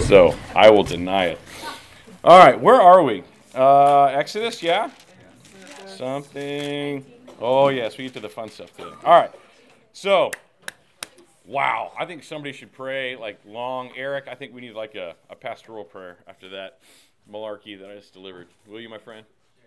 so I will deny it. All right, where are we? Exodus, yeah? Something. Oh, yes, we get to the fun stuff today. All right, so, wow, I think somebody should pray like long. Eric, I think we need like a pastoral prayer after that malarkey that I just delivered. Will you, my friend?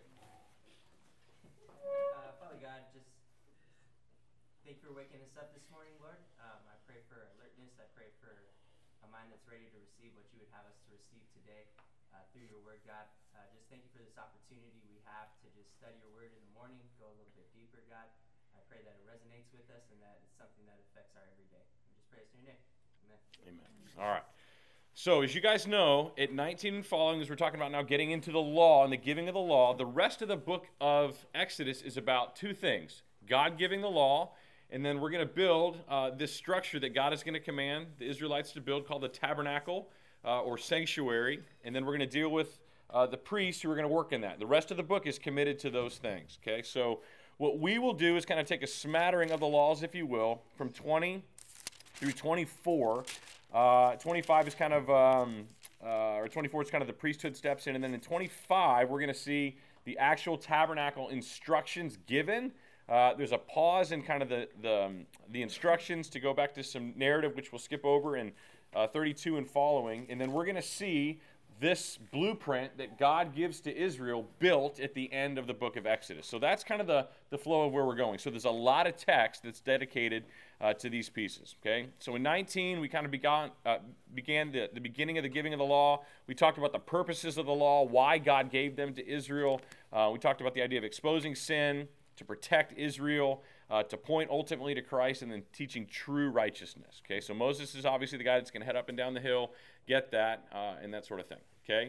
Father God, just thank you for waking us up this morning, Lord. I pray for alertness. I pray for a mind that's ready to receive what you would have us to receive today through your word, God. Just thank you for this opportunity we have to just study your word in the morning, go a little bit deeper, God. I pray that it resonates with us and that it's something that affects our everyday. We just pray this in your name. Amen. Amen. All right. So, as you guys know, at 19 and following, as we're talking about now, getting into the law and the giving of the law, the rest of the book of Exodus is about two things. God giving the law, and then we're going to build this structure that God is going to command the Israelites to build called the tabernacle or sanctuary, and then we're going to deal with the priests who are going to work in that. The rest of the book is committed to those things, okay? So, what we will do is kind of take a smattering of the laws, if you will, from 20 through 24. 25 is kind of, or 24 is kind of the priesthood steps in, and then in 25 we're going to see the actual tabernacle instructions given. There's a pause in kind of the instructions to go back to some narrative, which we'll skip over in 32 and following, and then we're going to see this blueprint that God gives to Israel built at the end of the book of Exodus. So that's kind of the flow of where we're going. So there's a lot of text that's dedicated to these pieces, okay? So in 19, we kind of began the beginning of the giving of the law. We talked about the purposes of the law, why God gave them to Israel. We talked about the idea of exposing sin, to protect Israel, to point ultimately to Christ, and then teaching true righteousness, okay? So Moses is obviously the guy that's going to head up and down the hill, get that, and that sort of thing, okay?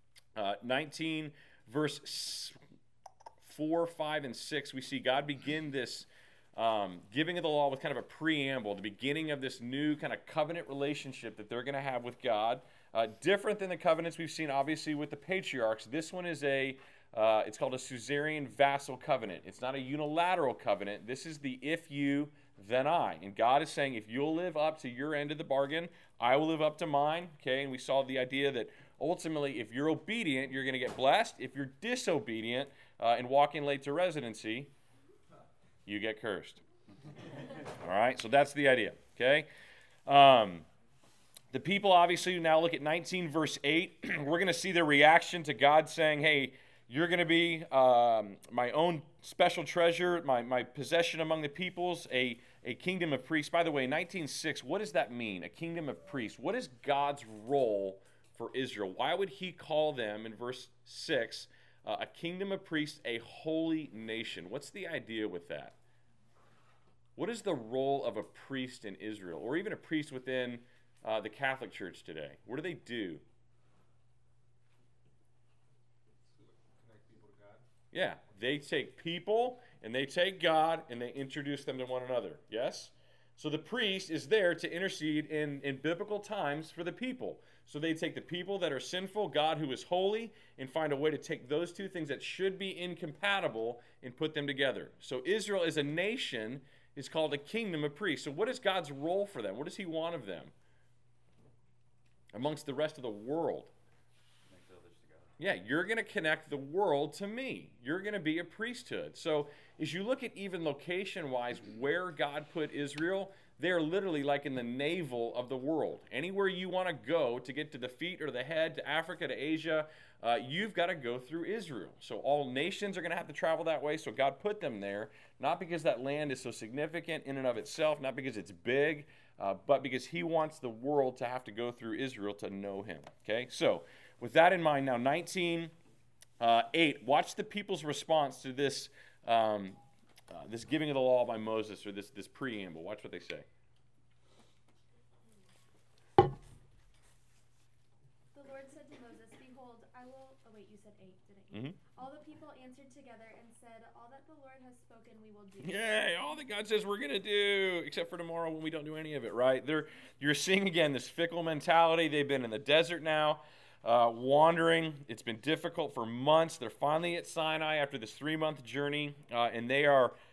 19, verse 4, 5, and 6, we see God begin this giving of the law with kind of a preamble, the beginning of this new kind of covenant relationship that they're going to have with God. Different than the covenants we've seen, obviously, with the patriarchs. This one is it's called a suzerain vassal covenant. It's not a unilateral covenant. This is the if you, then I. And God is saying, if you'll live up to your end of the bargain, I will live up to mine. Okay, and we saw the idea that ultimately, if you're obedient, you're going to get blessed. If you're disobedient and walking late to residency, you get cursed. All right, so that's the idea. Okay. The people obviously now look at 19 verse 8. We're going to see their reaction to God saying, hey, you're going to be my own special treasure, my possession among the peoples, a kingdom of priests. By the way, 19:6, what does that mean, a kingdom of priests? What is God's role for Israel? Why would he call them, in verse 6, a kingdom of priests, a holy nation? What's the idea with that? What is the role of a priest in Israel, or even a priest within the Catholic Church today? What do they do? Connect people to God. Yeah, they take people and they take God and they introduce them to one another. Yes? So the priest is there to intercede in biblical times for the people. So they take the people that are sinful, God who is holy, and find a way to take those two things that should be incompatible and put them together. So Israel as a nation is called a kingdom of priests. So what is God's role for them? What does he want of them amongst the rest of the world? Connect others to God. Yeah, you're going to connect the world to me. You're going to be a priesthood. So as you look at even location-wise where God put Israel, they're literally like in the navel of the world. Anywhere you want to go to get to the feet or the head, to Africa, to Asia, you've got to go through Israel. So all nations are going to have to travel that way. So God put them there, not because that land is so significant in and of itself, not because it's big, but because he wants the world to have to go through Israel to know him. Okay, so with that in mind, now 19:8. Watch the people's response to this this giving of the law by Moses, or this preamble. Watch what they say. The Lord said to Moses, behold, I will... Oh, wait, you said 8, didn't you? Mm-hmm. All the people answered together and said, all that the Lord has spoken we will do. Yay, all that God says we're going to do, except for tomorrow when we don't do any of it, right? You're seeing, again, this fickle mentality. They've been in the desert now, wandering. It's been difficult for months. They're finally at Sinai after this 3-month journey, and they are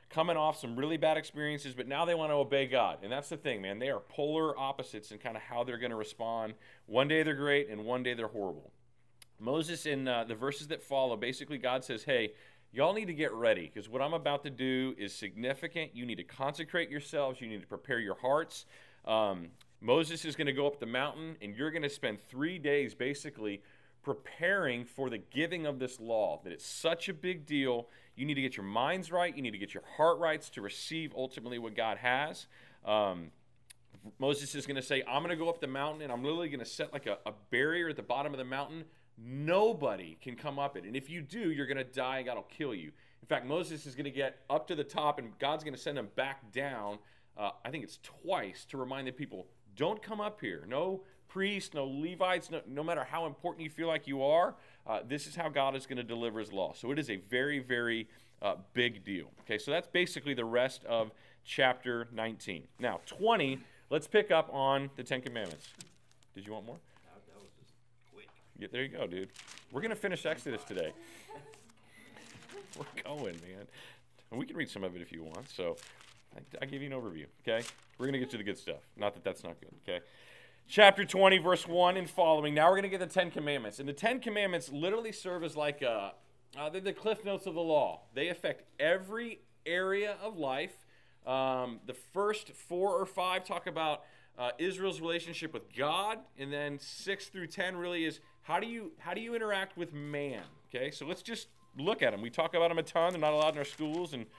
coming off some really bad experiences, but now they want to obey God. And that's the thing, man. They are polar opposites in kind of how they're going to respond. One day they're great, and one day they're horrible. Moses, in the verses that follow, basically God says, hey, y'all need to get ready, because what I'm about to do is significant. You need to consecrate yourselves. You need to prepare your hearts. Moses is going to go up the mountain, and you're going to spend 3 days basically preparing for the giving of this law, that it's such a big deal. You need to get your minds right. You need to get your heart rights to receive ultimately what God has. Moses is going to say, I'm going to go up the mountain, and I'm literally going to set like a barrier at the bottom of the mountain. Nobody can come up it. And if you do, you're going to die, and God will kill you. In fact, Moses is going to get up to the top, and God's going to send him back down. I think it's twice, to remind the people, don't come up here. No priests, no Levites, no matter how important you feel like you are, this is how God is going to deliver his law. So it is a very, very big deal. Okay, so that's basically the rest of chapter 19. Now, 20, let's pick up on the Ten Commandments. Did you want more? That was just quick. Yeah, there you go, dude. We're going to finish Exodus today. We're going, man. And we can read some of it if you want, so I give you an overview, okay? We're going to get to the good stuff. Not that that's not good, okay? Chapter 20, verse 1 and following. Now we're going to get the Ten Commandments. And the Ten Commandments literally serve as like they're the cliff notes of the law. They affect every area of life. The first 4 or 5 talk about Israel's relationship with God, and then 6 through 10 really is how do you interact with man? Okay, so let's just look at them. We talk about them a ton. They're not allowed in our schools and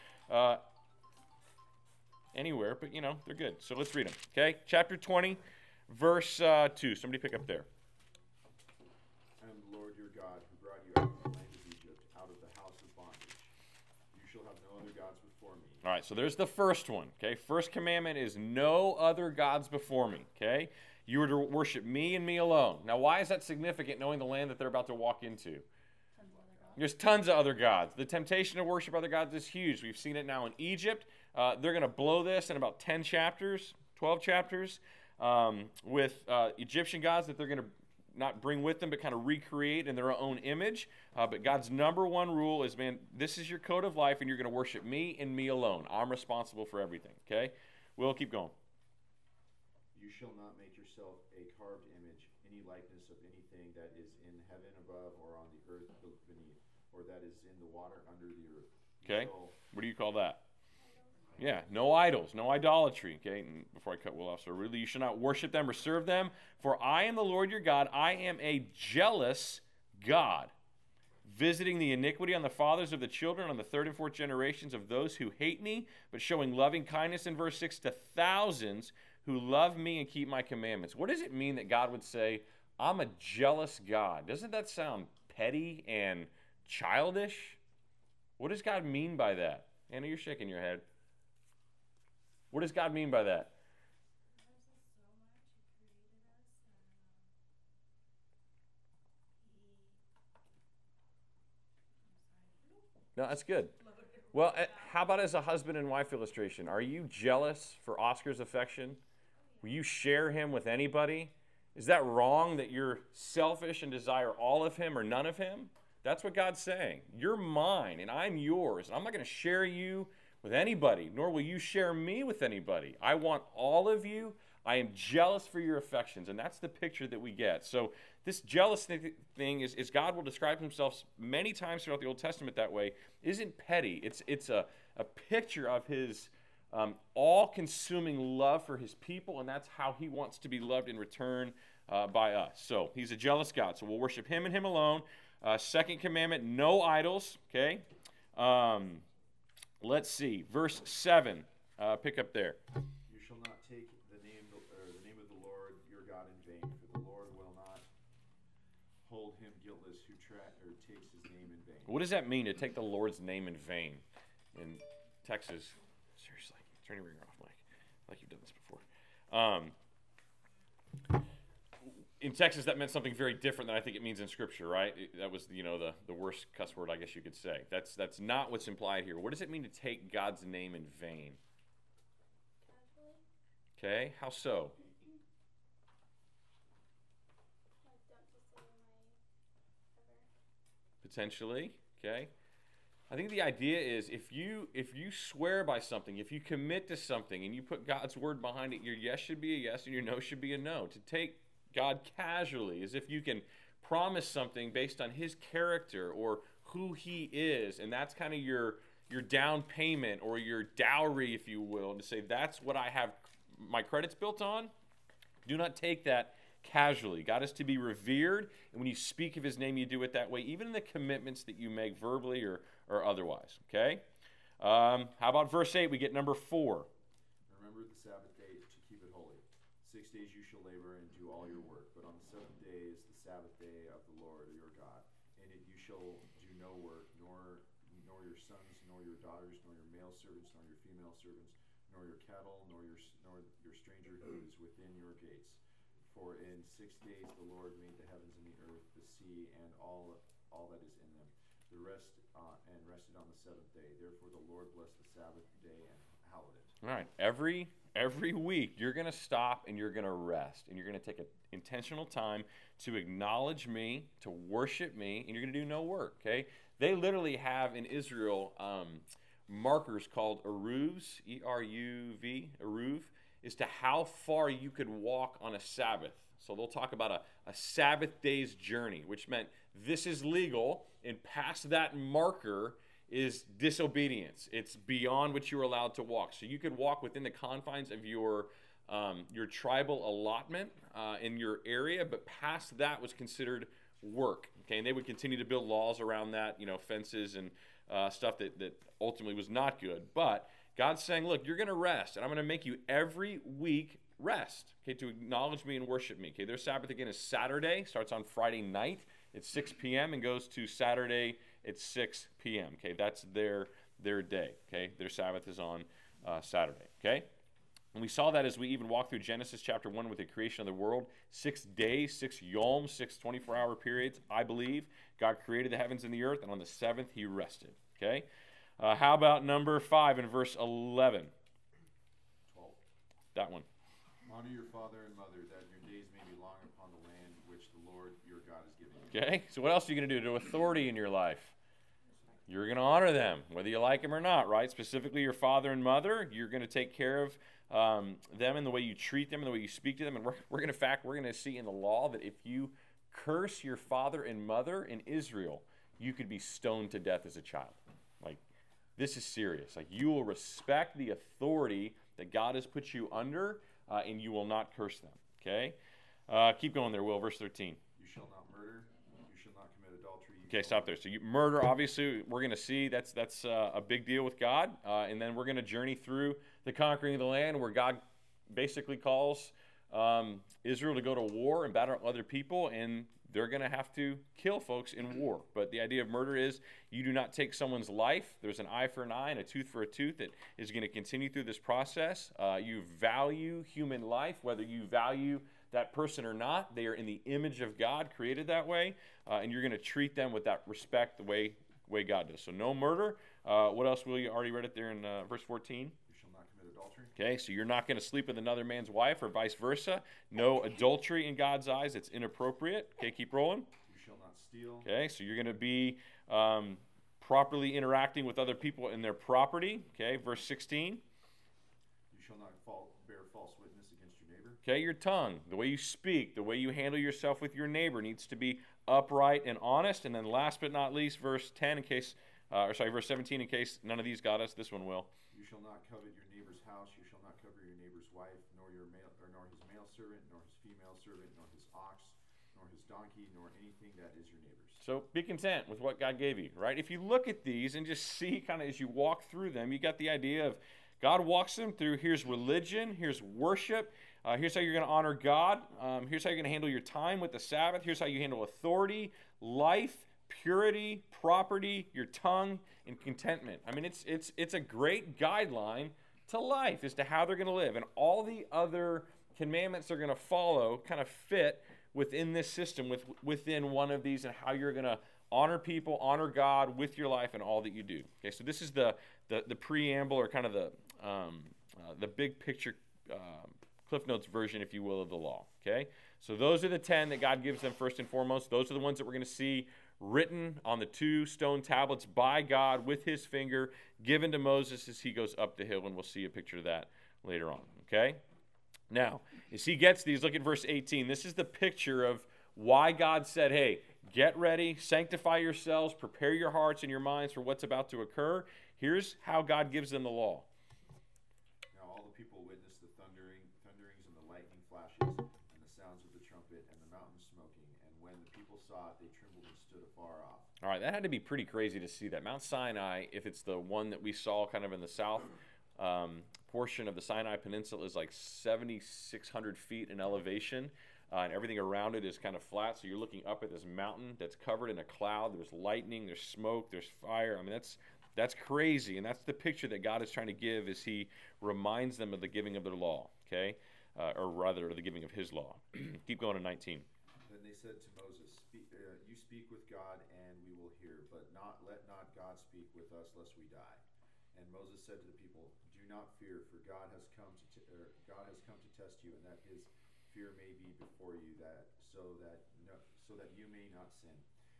anywhere, but they're good. So let's read them. Okay, chapter 20, verse 2. Somebody pick up there. I am the Lord your God, who brought you out of the land of Egypt, out of the house of bondage. You shall have no other gods before me. All right, so there's the first one. Okay, first commandment is no other gods before me. Okay, you are to worship me and me alone. Now, why is that significant, knowing the land that they're about to walk into? There's tons of other gods. The temptation to worship other gods is huge. We've seen it now in Egypt. They're going to blow this in about 10 chapters, 12 chapters, with Egyptian gods that they're going to not bring with them, but kind of recreate in their own image. But God's number one rule is, man, this is your code of life, and you're going to worship me and me alone. I'm responsible for everything, okay? We'll keep going. You shall not make yourself a carved image, any likeness of anything that is in heaven above or on the earth beneath, or that is in the water under the earth. Okay, what do you call that? Yeah, no idols, no idolatry. Okay, and before I cut Will off, so really you shall not worship them or serve them, for I am the Lord your God. I am a jealous God, visiting the iniquity on the fathers of the children, on the 3rd and 4th generations of those who hate me, but showing loving kindness in verse 6 to thousands who love me and keep my commandments. What does it mean that God would say, I'm a jealous God? Doesn't that sound petty and childish? What does God mean by that? Anna, you're shaking your head. What does God mean by that? No, that's good. Well, how about as a husband and wife illustration? Are you jealous for Oscar's affection? Will you share him with anybody? Is that wrong that you're selfish and desire all of him or none of him? That's what God's saying. You're mine and I'm yours. And I'm not going to share you with anybody, nor will you share me with anybody. I want all of you. I am jealous for your affections. And that's the picture that we get. So this jealous thing is God will describe himself many times throughout the Old Testament that way, isn't petty. It's a picture of his all-consuming love for his people, and that's how he wants to be loved in return by us. So he's a jealous God. So we'll worship him and him alone. Second commandment, no idols. Okay. Let's see. Verse 7. Pick up there. You shall not take the name of the Lord your God in vain, for the Lord will not hold him guiltless who takes his name in vain. What does that mean, to take the Lord's name in vain? In Texas, seriously, turn your ringer off, Mike. Like you've done this before. In Texas, that meant something very different than I think it means in Scripture, right? That was, the worst cuss word, I guess you could say. That's not what's implied here. What does it mean to take God's name in vain? Okay, how so? Potentially, okay. I think the idea is if you swear by something, if you commit to something and you put God's word behind it, your yes should be a yes and your no should be a no. To take God casually, as if you can promise something based on his character or who he is, and that's kind of your down payment or your dowry, if you will, to say that's what I have my credits built on. Do not take that casually. God is to be revered, and when you speak of his name, you do it that way, even in the commitments that you make verbally or otherwise. Okay? How about verse 8? We get number 4. Remember the Sabbath day to keep it holy. 6 days you shall labor and do all your work, but on the seventh day is the Sabbath day of the Lord your God. In it you shall do no work, nor your sons, nor your daughters, nor your male servants, nor your female servants, nor your cattle, nor your stranger who is within your gates. For in 6 days the Lord made the heavens and the earth, the sea, and all that is in them. The rest and rested on the seventh day. Therefore the Lord blessed the Sabbath day and hallowed it. All right. Every week you're going to stop and you're going to rest, and you're going to take an intentional time to acknowledge me, to worship me, and you're going to do no work. Okay? They literally have in Israel markers called eruvs, E-R-U-V, eruv, as to how far you could walk on a Sabbath. So they'll talk about a Sabbath day's journey, which meant this is legal, and past that marker is disobedience. It's beyond what you're allowed to walk. So you could walk within the confines of your tribal allotment in your area, but past that was considered work. Okay, and they would continue to build laws around that, fences and stuff that ultimately was not good. But God's saying, look, you're going to rest, and I'm going to make you every week rest, okay, to acknowledge me and worship me. Okay, their Sabbath, again, is Saturday, starts on Friday night at 6 p.m. and goes to Saturday at 6 p.m. Okay, that's their day. Okay, their Sabbath is on Saturday. Okay, and we saw that as we even walked through Genesis chapter 1 with the creation of the world. 6 days, 6 yom, 6 24-hour periods, I believe. God created the heavens and the earth, and on the seventh he rested. Okay, how about number 5 in verse 11? 12. That one. Honor your father and mother, that your days may be long upon the land which the Lord your God is giving you. Okay, so what else are you going to do to authority in your life? You're going to honor them, whether you like them or not, right? Specifically your father and mother. You're going to take care of them in the way you treat them and the way you speak to them. And we're going to see in the law that if you curse your father and mother in Israel, you could be stoned to death as a child. Like, this is serious. Like, you will respect the authority that God has put you under, and you will not curse them. Okay? Keep going there, Will. Verse 13. You shall not murder. You shall not commit adultery. Okay, stop there. So murder, obviously, we're going to see that's a big deal with God. And then we're going to journey through the conquering of the land, where God basically calls Israel to go to war and battle other people, and they're going to have to kill folks in war. But the idea of murder is you do not take someone's life. There's an eye for an eye and a tooth for a tooth that is going to continue through this process. You value human life, whether you value that person or not. They are in the image of God, created that way, and you're going to treat them with that respect the way God does. So no murder. What else, Will? You already read it there in verse 14. You shall not commit adultery. Okay, so you're not going to sleep with another man's wife or vice versa. No adultery in God's eyes. It's inappropriate. Okay, keep rolling. You shall not steal. Okay, so you're going to be properly interacting with other people in their property. Okay, verse 16. You shall not bear false witness against your neighbor. Okay, your tongue, the way you speak, the way you handle yourself with your neighbor needs to be upright and honest. And then last but not least, verse 10, verse 17, in case none of these got us, this one will. You shall not covet your neighbor's house. You shall not covet your neighbor's wife, nor his male servant, nor his female servant, nor his ox, nor his donkey, nor anything that is your neighbor's. So be content with what God gave you, right? If you look at these and just see kind of as you walk through them, you got the idea of God walks them through. Here's religion. Here's worship. Here's how you're going to honor God. Here's how you're going to handle your time with the Sabbath. Here's how you handle authority, life, purity, property, your tongue, and contentment. I mean, it's a great guideline to life as to how they're going to live. And all the other commandments they're going to follow kind of fit within this system, within one of these, and how you're going to honor people, honor God with your life and all that you do. Okay, so this is the preamble, or kind of the big picture Cliff Notes version, if you will, of the law. Okay, so those are the 10 that God gives them first and foremost. Those are the ones that we're going to see written on the 2 stone tablets by God with his finger, given to Moses as he goes up the hill, and we'll see a picture of that later on, okay? Now, as he gets these, look at verse 18. This is the picture of why God said, hey, get ready, sanctify yourselves, prepare your hearts and your minds for what's about to occur. Here's how God gives them the law. Now all the people witnessed the thunderings and the lightning flashes and the sounds of the trumpet and the mountain smoking. And when the people saw it, they trembled and stood afar off. All right, that had to be pretty crazy to see that. Mount Sinai, if it's the one that we saw kind of in the south portion of the Sinai Peninsula, is like 7,600 feet in elevation. And everything around it is kind of flat, so you're looking up at this mountain that's covered in a cloud. There's lightning, there's smoke, there's fire. I mean, that's crazy, and that's the picture that God is trying to give as he reminds them of the giving of their law, okay? Or rather, the giving of his law. Keep going to 19. Then they said to Moses, you speak with God, and we will hear, but let not God speak with us, lest we die. And Moses said to the people, do not fear, for God has come to test you, and that his fear may be before you, so that you may not sin.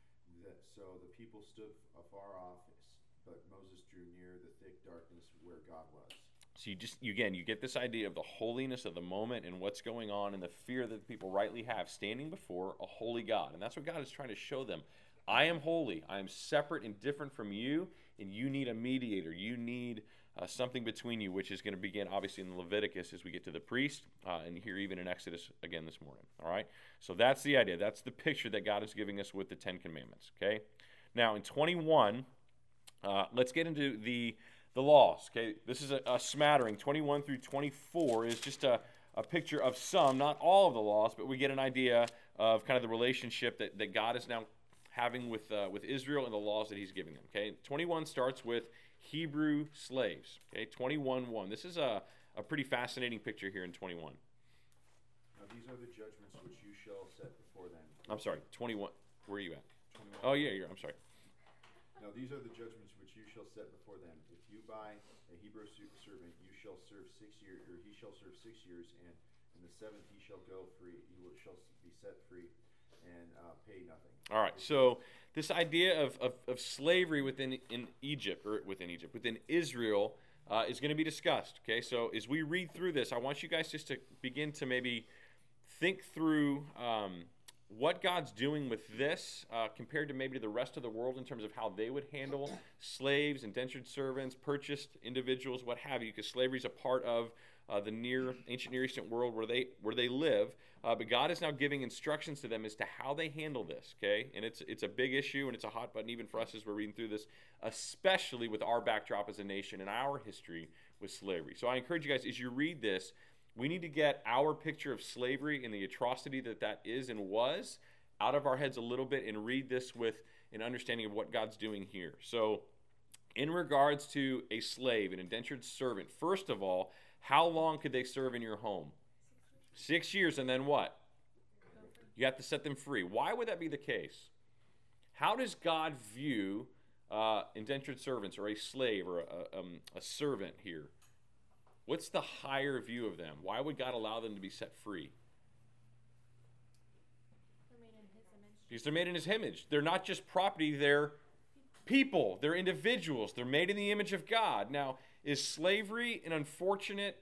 So the people stood afar off, but Moses drew near the thick darkness where God was. So you get this idea of the holiness of the moment and what's going on and the fear that the people rightly have standing before a holy God. And that's what God is trying to show them. I am holy. I am separate and different from you, and you need a mediator. You need something between you, which is going to begin obviously in Leviticus as we get to the priest, and here even in Exodus again this morning. All right? So that's the idea. That's the picture that God is giving us with the 10 Commandments. Okay? Now in 21, let's get into the laws. Okay? This is a smattering. 21 through 24 is just a picture of some, not all of the laws, but we get an idea of kind of the relationship that God is now having with Israel and the laws that he's giving them. Okay? 21 starts with Hebrew slaves. Okay, 21:1. This is a pretty fascinating picture here in 21. Now these are the judgments which you shall set before them. I'm sorry, 21. Where are you at? 21. Oh yeah, I'm sorry. Now these are the judgments which you shall set before them. If you buy a Hebrew servant, you shall serve 6 years, or he shall serve 6 years, and in the 7th he shall go free. Shall be set free and pay nothing. All right, so this idea of slavery within Israel is going to be discussed. Okay, so as we read through this, I want you guys just to begin to maybe think through what God's doing with this compared to maybe the rest of the world in terms of how they would handle slaves, indentured servants, purchased individuals, what have you, because slavery is a part of the ancient Near Eastern world where they live. But God is now giving instructions to them as to how they handle this, okay? And it's a big issue, and it's a hot button even for us as we're reading through this, especially with our backdrop as a nation and our history with slavery. So I encourage you guys, as you read this, we need to get our picture of slavery and the atrocity that is and was out of our heads a little bit and read this with an understanding of what God's doing here. So in regards to a slave, an indentured servant, first of all, how long could they serve in your home? 6 years, and then what? You have to set them free. Why would that be the case? How does God view indentured servants or a slave or a servant here? What's the higher view of them? Why would God allow them to be set free? They're made in his image. Because they're made in his image. They're not just property, they're people. They're individuals. They're made in the image of God. Now, is slavery an unfortunate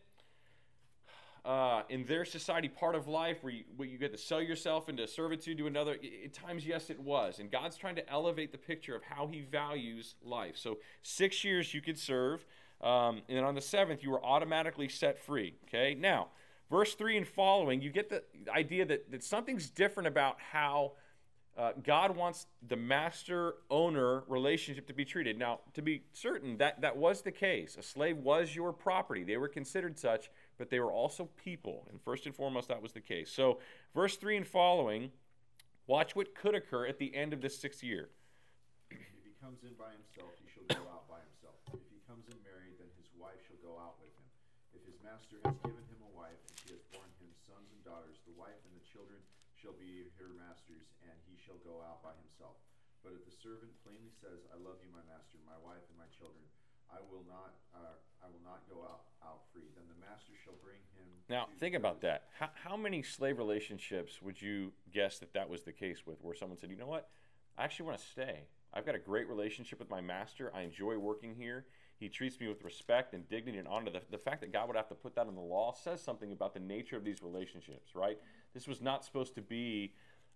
in their society part of life where you get to sell yourself into servitude to another? At times, yes, it was. And God's trying to elevate the picture of how he values life. So 6 years you could serve, and then on the 7th you were automatically set free. Okay. Now, verse 3 and following, you get the idea that something's different about how God wants the master-owner relationship to be treated. Now, to be certain, that was the case. A slave was your property. They were considered such, but they were also people. And first and foremost, that was the case. So, verse 3 and following, watch what could occur at the end of the 6th year. If he comes in by himself, he shall go out by himself. If he comes in married, then his wife shall go out with him. If his master has given him a wife, and she has borne him sons and daughters, the wife and the children shall be her master's, and he shall go out by himself. But if the servant plainly says, I love you, my master, my wife, and my children, I will not go out free. Then the master shall bring him. Now, think about that. How many slave relationships would you guess that was the case with, where someone said, you know what, I actually want to stay. I've got a great relationship with my master. I enjoy working here. He treats me with respect and dignity and honor. The fact that God would have to put that in the law says something about the nature of these relationships, right? This was not supposed to be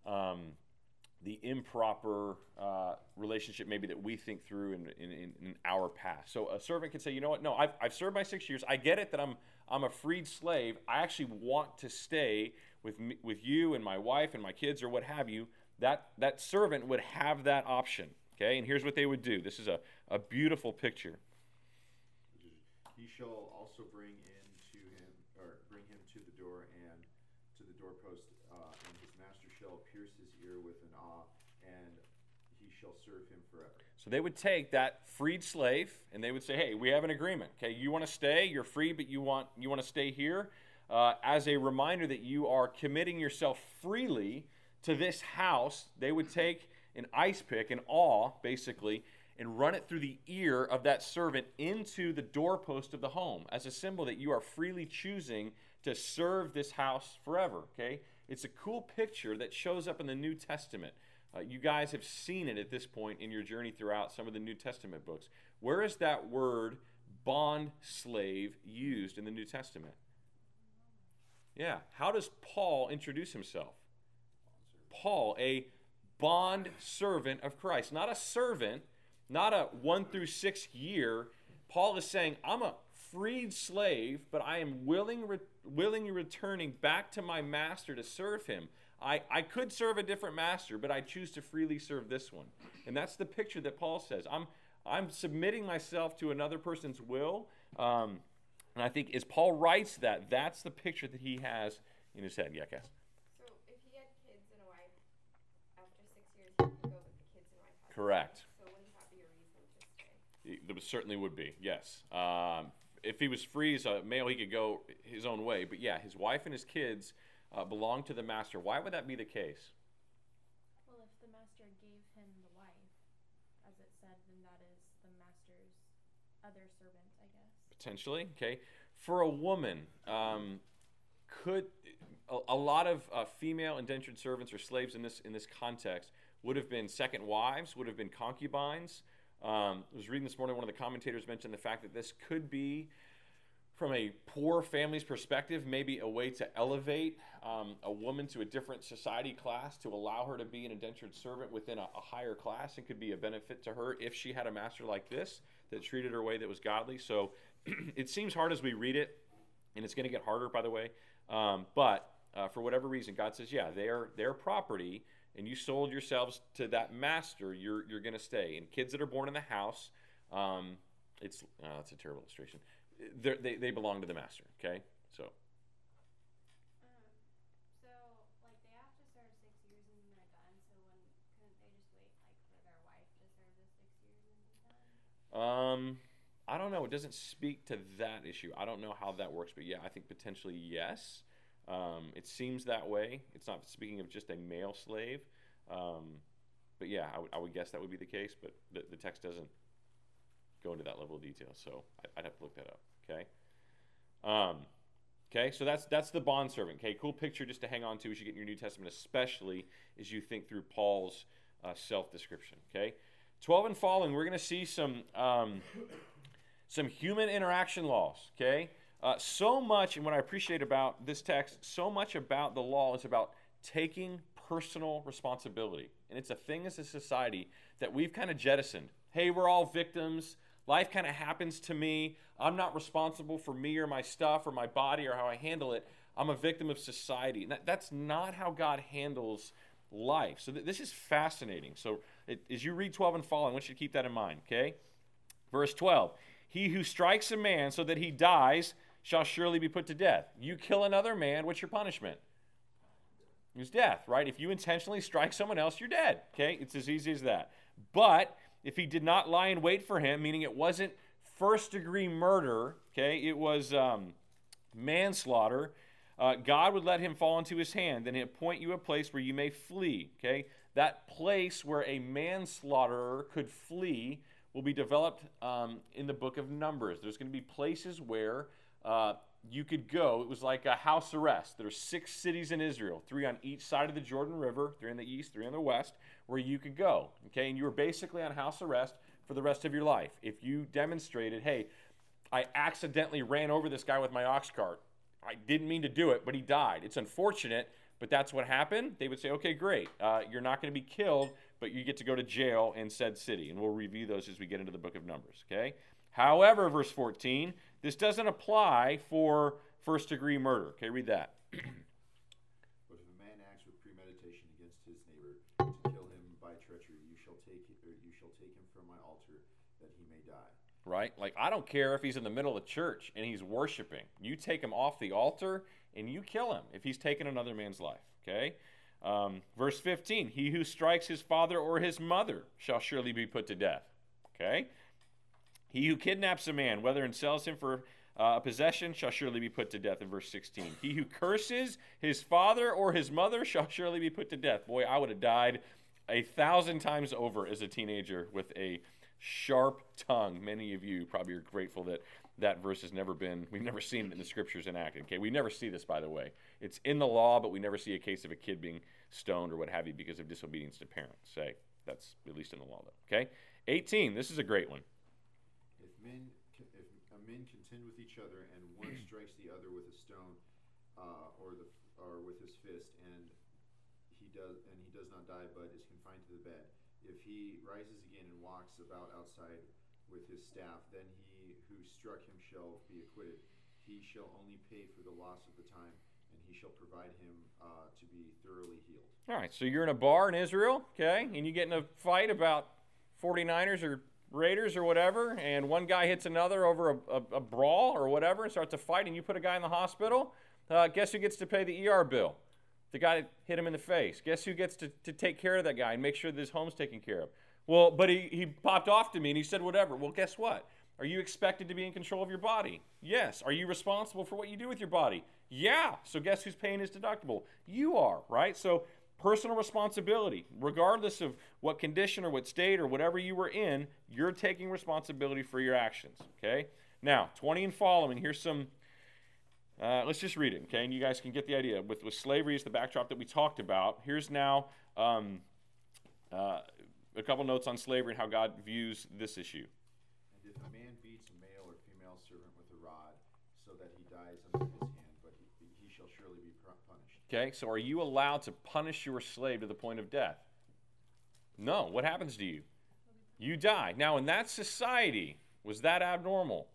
the improper relationship maybe that we think through in our past. So a servant can say, you know what, no, I've served my 6 years. I get it that I'm a freed slave. I actually want to stay with you and my wife and my kids or what have you. That servant would have that option, okay? And here's what they would do. This is a beautiful picture. He shall also bring him to the door and to the doorpost, and his master shall pierce his ear with an awl, and he shall serve him forever. So they would take that freed slave and they would say, hey, we have an agreement. Okay, you want to stay, you're free, but you want to stay here as a reminder that you are committing yourself freely to this house. They would take an ice pick, an awl, basically, and run it through the ear of that servant into the doorpost of the home as a symbol that you are freely choosing to serve this house forever, okay? It's a cool picture that shows up in the New Testament. You guys have seen it at this point in your journey throughout some of the New Testament books. Where is that word bond slave used in the New Testament? Yeah. How does Paul introduce himself? Paul, a bond servant of Christ. Not a servant, not a 1 through 6 year. Paul is saying, I'm a freed slave, but I am willingly returning back to my master to serve him. I could serve a different master, but I choose to freely serve this one. And that's the picture that Paul says. I'm submitting myself to another person's will. And I think as Paul writes that, that's the picture that he has in his head. Yeah, Cass? So if he had kids and a wife, after 6 years, he could go with the kids and wife. Correct. So wouldn't that be a reason to stay? There certainly would be, yes. If he was free as a male, he could go his own way. But yeah, his wife and his kids belong to the master. Why would that be the case? Well, if the master gave him the wife, as it said, then that is the master's other servant, I guess. Potentially, okay. For a woman, could a lot of female indentured servants or slaves in this context would have been second wives, would have been concubines. I was reading this morning, one of the commentators mentioned the fact that this could be, from a poor family's perspective, maybe a way to elevate a woman to a different society class, to allow her to be an indentured servant within a higher class. It could be a benefit to her if she had a master like this that treated her a way that was godly. So it seems hard as we read it, and it's going to get harder, by the way. But for whatever reason, God says, yeah, they're property, and you sold yourselves to that master, you're going to stay. And kids that are born in the house, that's a terrible illustration. They belong to the master, okay? So Like they have to serve 6 years and then they're done. So couldn't they just wait like for their wife to serve the 6 years and be done? I don't know. It doesn't speak to that issue. I don't know how that works, but yeah, I think potentially yes. It seems that way. It's not speaking of just a male slave. But yeah, I would guess that would be the case, but the text doesn't go into that level of detail, so I'd have to look that up, okay? Okay, so that's the bondservant, okay? Cool picture just to hang on to as you get in your New Testament, especially as you think through Paul's self-description, okay? 12 and following, we're going to see some human interaction laws, okay? So much, and what I appreciate about this text, so much about the law is about taking personal responsibility. And it's a thing as a society that we've kind of jettisoned. Hey, we're all victims. Life kind of happens to me. I'm not responsible for me or my stuff or my body or how I handle it. I'm a victim of society. And that's not how God handles life. So this is fascinating. So as you read 12 and following, I want you to keep that in mind, okay? Verse 12, he who strikes a man so that he dies shall surely be put to death. You kill another man, what's your punishment? It's death, right? If you intentionally strike someone else, you're dead, okay? It's as easy as that. But if he did not lie in wait for him, meaning it wasn't first-degree murder, okay, it was manslaughter, God would let him fall into his hand, and he'll appoint you a place where you may flee, okay? That place where a manslaughterer could flee will be developed in the book of Numbers. There's going to be places where you could go. It was like a house arrest. There's 6 cities in Israel, 3 on each side of the Jordan River, 3 in the east, 3 in the west, where you could go. Okay, and you were basically on house arrest for the rest of your life. If you demonstrated, hey, I accidentally ran over this guy with my ox cart. I didn't mean to do it, but he died. It's unfortunate, but that's what happened. They would say, okay, great. You're not going to be killed, but you get to go to jail in said city. And we'll review those as we get into the book of Numbers, okay? However, verse 14, this doesn't apply for first-degree murder. Okay, read that. But if a man acts with premeditation against his neighbor to kill him by treachery, you shall take him from my altar, that he may die. Right? Like, I don't care if he's in the middle of church and he's worshiping. You take him off the altar and you kill him if he's taken another man's life. Okay? Verse 15, he who strikes his father or his mother shall surely be put to death. Okay? He who kidnaps a man, whether and sells him for a possession, shall surely be put to death in verse 16. He who curses his father or his mother shall surely be put to death. Boy, I would have died 1,000 times over as a teenager with a sharp tongue. Many of you probably are grateful that that verse has never been, we've never seen it in the scriptures enacted. Okay, we never see this, by the way. It's in the law, but we never see a case of a kid being stoned or what have you because of disobedience to parents. Say, that's at least in the law, though. Okay, 18, this is a great one. If men contend with each other, and one strikes the other with a stone, or with his fist, and he does not die, but is confined to the bed. If he rises again and walks about outside with his staff, then he who struck him shall be acquitted. He shall only pay for the loss of the time, and he shall provide him to be thoroughly healed. All right, so you're in a bar in Israel, okay, and you get in a fight about 49ers or Raiders or whatever, and one guy hits another over a brawl or whatever and starts a fight, and you put a guy in the hospital. Guess who gets to pay the ER bill? The guy that hit him in the face. Guess who gets to take care of that guy and make sure that his home's taken care of? Well, but he popped off to me and he said whatever. Well, guess what? Are you expected to be in control of your body? Yes. Are you responsible for what you do with your body? Yeah. So guess who's paying his deductible? You are, right? So personal responsibility, regardless of what condition or what state or whatever you were in, you're taking responsibility for your actions, okay? Now, 20 and following, here's some, let's just read it, okay? And you guys can get the idea. With slavery as the backdrop that we talked about, here's now a couple notes on slavery and how God views this issue. And if a man beats a male or female servant with a rod, so that he dies under his hand, but he shall surely be punished. Okay, so are you allowed to punish your slave to the point of death? No. What happens to you? You die. Now, in that society, was that abnormal?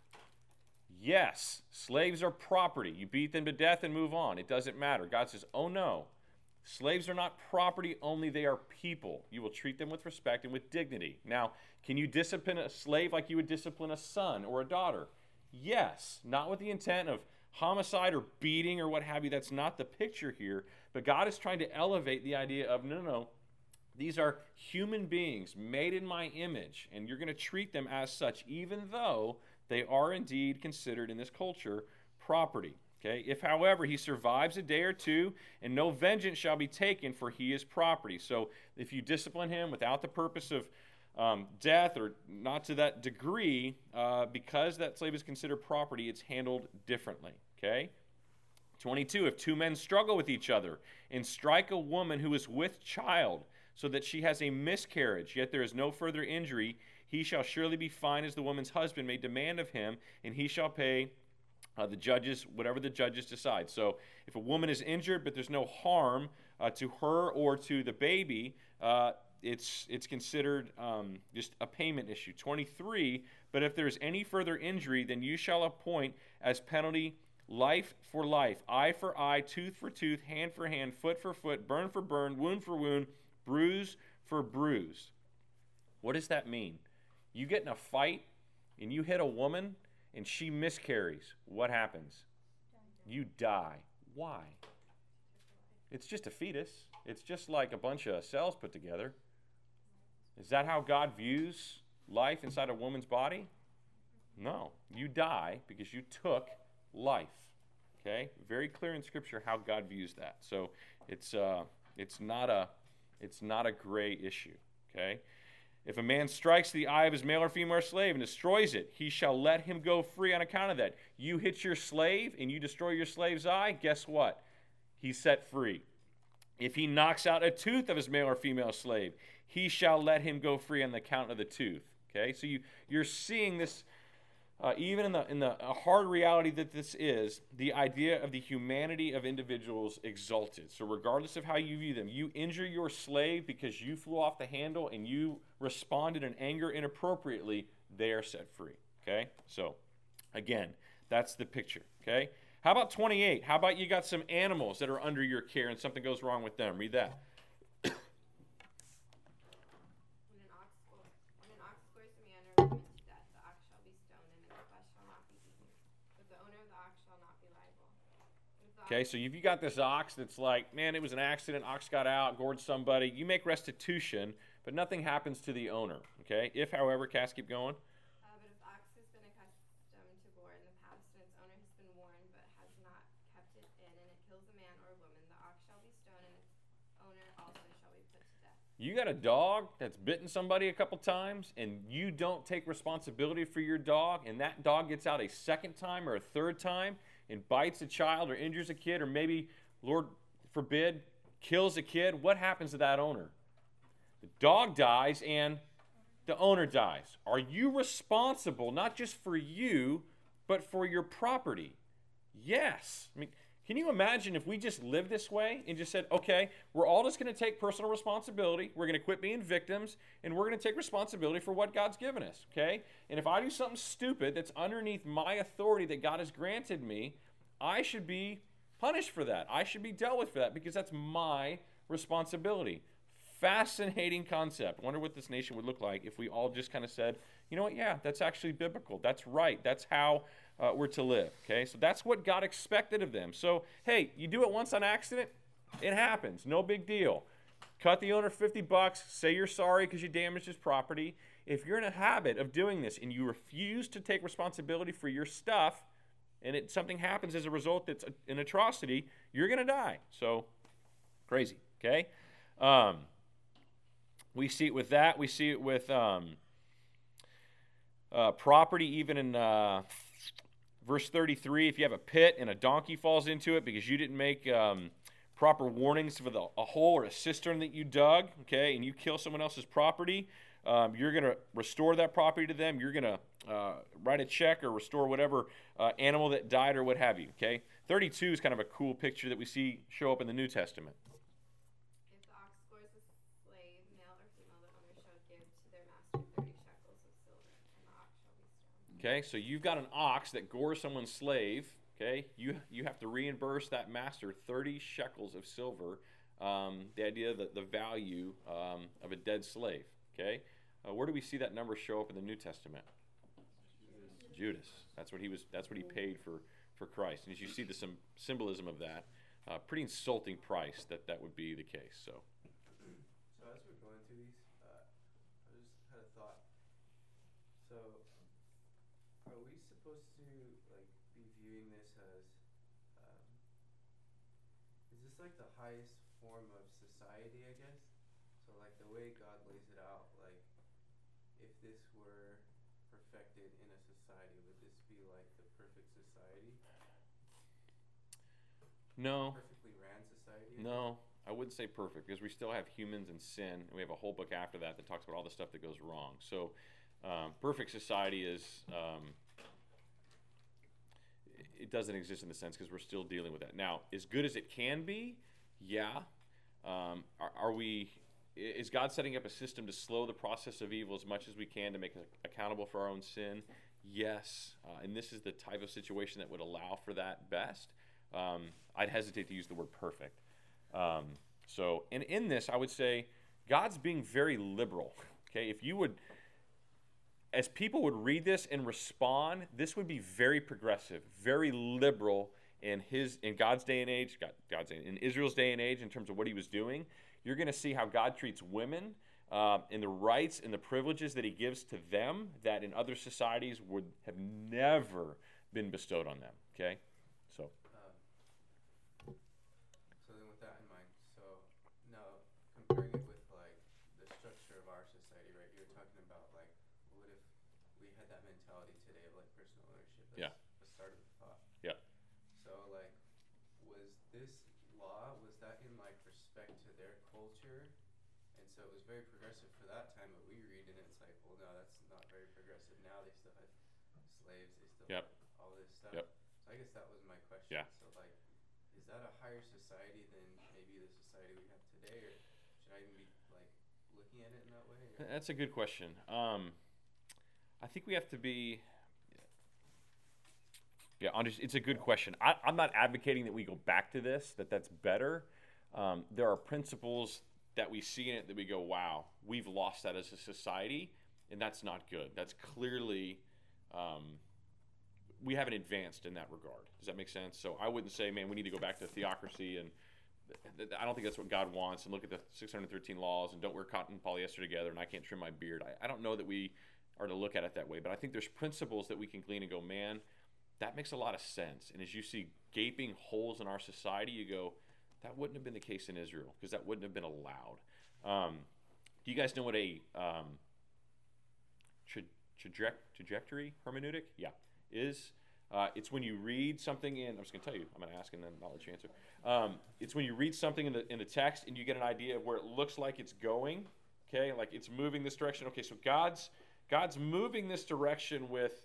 Yes. Slaves are property. You beat them to death and move on. It doesn't matter. God says, oh no. Slaves are not property only, they are people. You will treat them with respect and with dignity. Now, can you discipline a slave like you would discipline a son or a daughter? Yes. Not with the intent of homicide or beating or what have you. That's not the picture here. But God is trying to elevate the idea of, no. These are human beings made in my image, and you're going to treat them as such, even though they are indeed considered in this culture property. Okay? If, however, he survives a day or two, and no vengeance shall be taken, for he is property. So if you discipline him without the purpose of death, or not to that degree, because that slave is considered property, it's handled differently. Okay? 22, if two men struggle with each other and strike a woman who is with child, so that she has a miscarriage, yet there is no further injury, he shall surely be fined as the woman's husband may demand of him, and he shall pay the judges, whatever the judges decide. So if a woman is injured, but there's no harm to her or to the baby, it's considered just a payment issue. 23, but if there's any further injury, then you shall appoint as penalty life for life, eye for eye, tooth for tooth, hand for hand, foot for foot, burn for burn, wound for wound, bruise for bruise. What does that mean? You get in a fight and you hit a woman and she miscarries. What happens? You die. Why? It's just a fetus. It's just like a bunch of cells put together. Is that how God views life inside a woman's body? No. You die because you took life. Okay? Very clear in Scripture how God views that. So it's not a gray issue. Okay? If a man strikes the eye of his male or female slave and destroys it, he shall let him go free on account of that. You hit your slave and you destroy your slave's eye, guess what? He's set free. If he knocks out a tooth of his male or female slave, he shall let him go free on the account of the tooth. Okay, so you're seeing this even in the hard reality that this is, the idea of the humanity of individuals exalted. So regardless of how you view them, you injure your slave because you flew off the handle and you responded in anger inappropriately, they are set free. Okay, so again, that's the picture. Okay, how about 28? How about you got some animals that are under your care and something goes wrong with them? Read that. When an ox scores a man or woman to death, the ox shall be stoned, and its flesh shall not be eaten. But the owner of the ox shall not be liable. Okay, so if you got this ox that's like, man, it was an accident, ox got out, gored somebody, you make restitution, but nothing happens to the owner. Okay, if, however, Cass, keep going. But if the ox has been accustomed to gore in the past, and its owner has been warned but has not kept it in, and it kills a man or a woman, the ox shall be stoned, and its owner also shall be put to death. You got a dog that's bitten somebody a couple times, and you don't take responsibility for your dog, and that dog gets out a second time or a third time and bites a child or injures a kid, or maybe, Lord forbid, kills a kid, what happens to that owner? The dog dies and the owner dies. Are you responsible not just for you, but for your property? Yes. I mean, can you imagine if we just lived this way and just said, okay, we're all just going to take personal responsibility, we're going to quit being victims, and we're going to take responsibility for what God's given us, okay? And if I do something stupid that's underneath my authority that God has granted me, I should be punished for that. I should be dealt with for that because that's my responsibility. Fascinating concept. I wonder what this nation would look like if we all just kind of said, you know what, yeah, that's actually biblical. That's right. That's how we're to live. Okay, so that's what God expected of them. So, hey, you do it once on accident, it happens. No big deal. Cut the owner $50, say you're sorry because you damaged his property. If you're in a habit of doing this and you refuse to take responsibility for your stuff and something happens as a result that's an atrocity, you're going to die. So, crazy, okay? We see it with that. We see it with property, even in verse 33. If you have a pit and a donkey falls into it because you didn't make proper warnings for a hole or a cistern that you dug, okay, and you kill someone else's property, you're going to restore that property to them. You're going to write a check or restore whatever animal that died or what have you, okay? 32 is kind of a cool picture that we see show up in the New Testament. Okay, so you've got an ox that gores someone's slave. Okay, you have to reimburse that master 30 shekels of silver. The idea that the value of a dead slave. Okay, where do we see that number show up in the New Testament? Judas. That's what he was. That's what he paid for Christ. And as you see the symbolism of that, pretty insulting price that would be the case. So as we're going through these, I just had a thought. So, are we supposed to be viewing this as? Is this like the highest form of society? I guess. So the way God lays it out, if this were perfected in a society, would this be like the perfect society? No. Perfectly ran society? No, I wouldn't say perfect because we still have humans and sin, and we have a whole book after that talks about all the stuff that goes wrong. So, perfect society is it doesn't exist in the sense because we're still dealing with that. Now, as good as it can be, yeah. Are we? Is God setting up a system to slow the process of evil as much as we can to make us accountable for our own sin? Yes. And this is the type of situation that would allow for that best. I'd hesitate to use the word perfect. So, and in this, I would say God's being very liberal. Okay, if you would, as people would read this and respond, this would be very progressive, very liberal in God's day and age, in Israel's day and age in terms of what he was doing. You're going to see how God treats women and the rights and the privileges that he gives to them that in other societies would have never been bestowed on them. Okay, so. So then with that in mind, so now comparing it with the structure of our society, right? You were talking talking about like, what if we had that mentality today of like personal ownership? That's Yeah. the start of the thought. Yeah. So like, was this law, was that in like respect to their culture? And so it was very progressive for that time, but we read and it's like, well, no, that's not very progressive. Now they still have slaves, they still Yep. have all this stuff. Yep. So I guess that was my question. Yeah. So like, is that a higher society than maybe the society we have today, or should I even be like looking at it in that way? Or? That's a good question. I think we have to be. Yeah, it's a good question. I'm not advocating that we go back to this, that's better. There are principles that we see in it that we go, wow, we've lost that as a society, and that's not good. That's clearly, we haven't advanced in that regard. Does that make sense? So I wouldn't say, man, we need to go back to theocracy, and I don't think that's what God wants, and look at the 613 laws, and don't wear cotton and polyester together, and I can't trim my beard. I don't know that we are to look at it that way, but I think there's principles that we can glean and go, man, that makes a lot of sense. And as you see gaping holes in our society, you go, that wouldn't have been the case in Israel because that wouldn't have been allowed. Do you guys know what a trajectory hermeneutic? Yeah, is? It's when you read something in. I'm just going to tell you. I'm going to ask and then I'll let you answer. It's when you read something in the text and you get an idea of where it looks like it's going. Okay, like it's moving this direction. Okay, so God's moving this direction with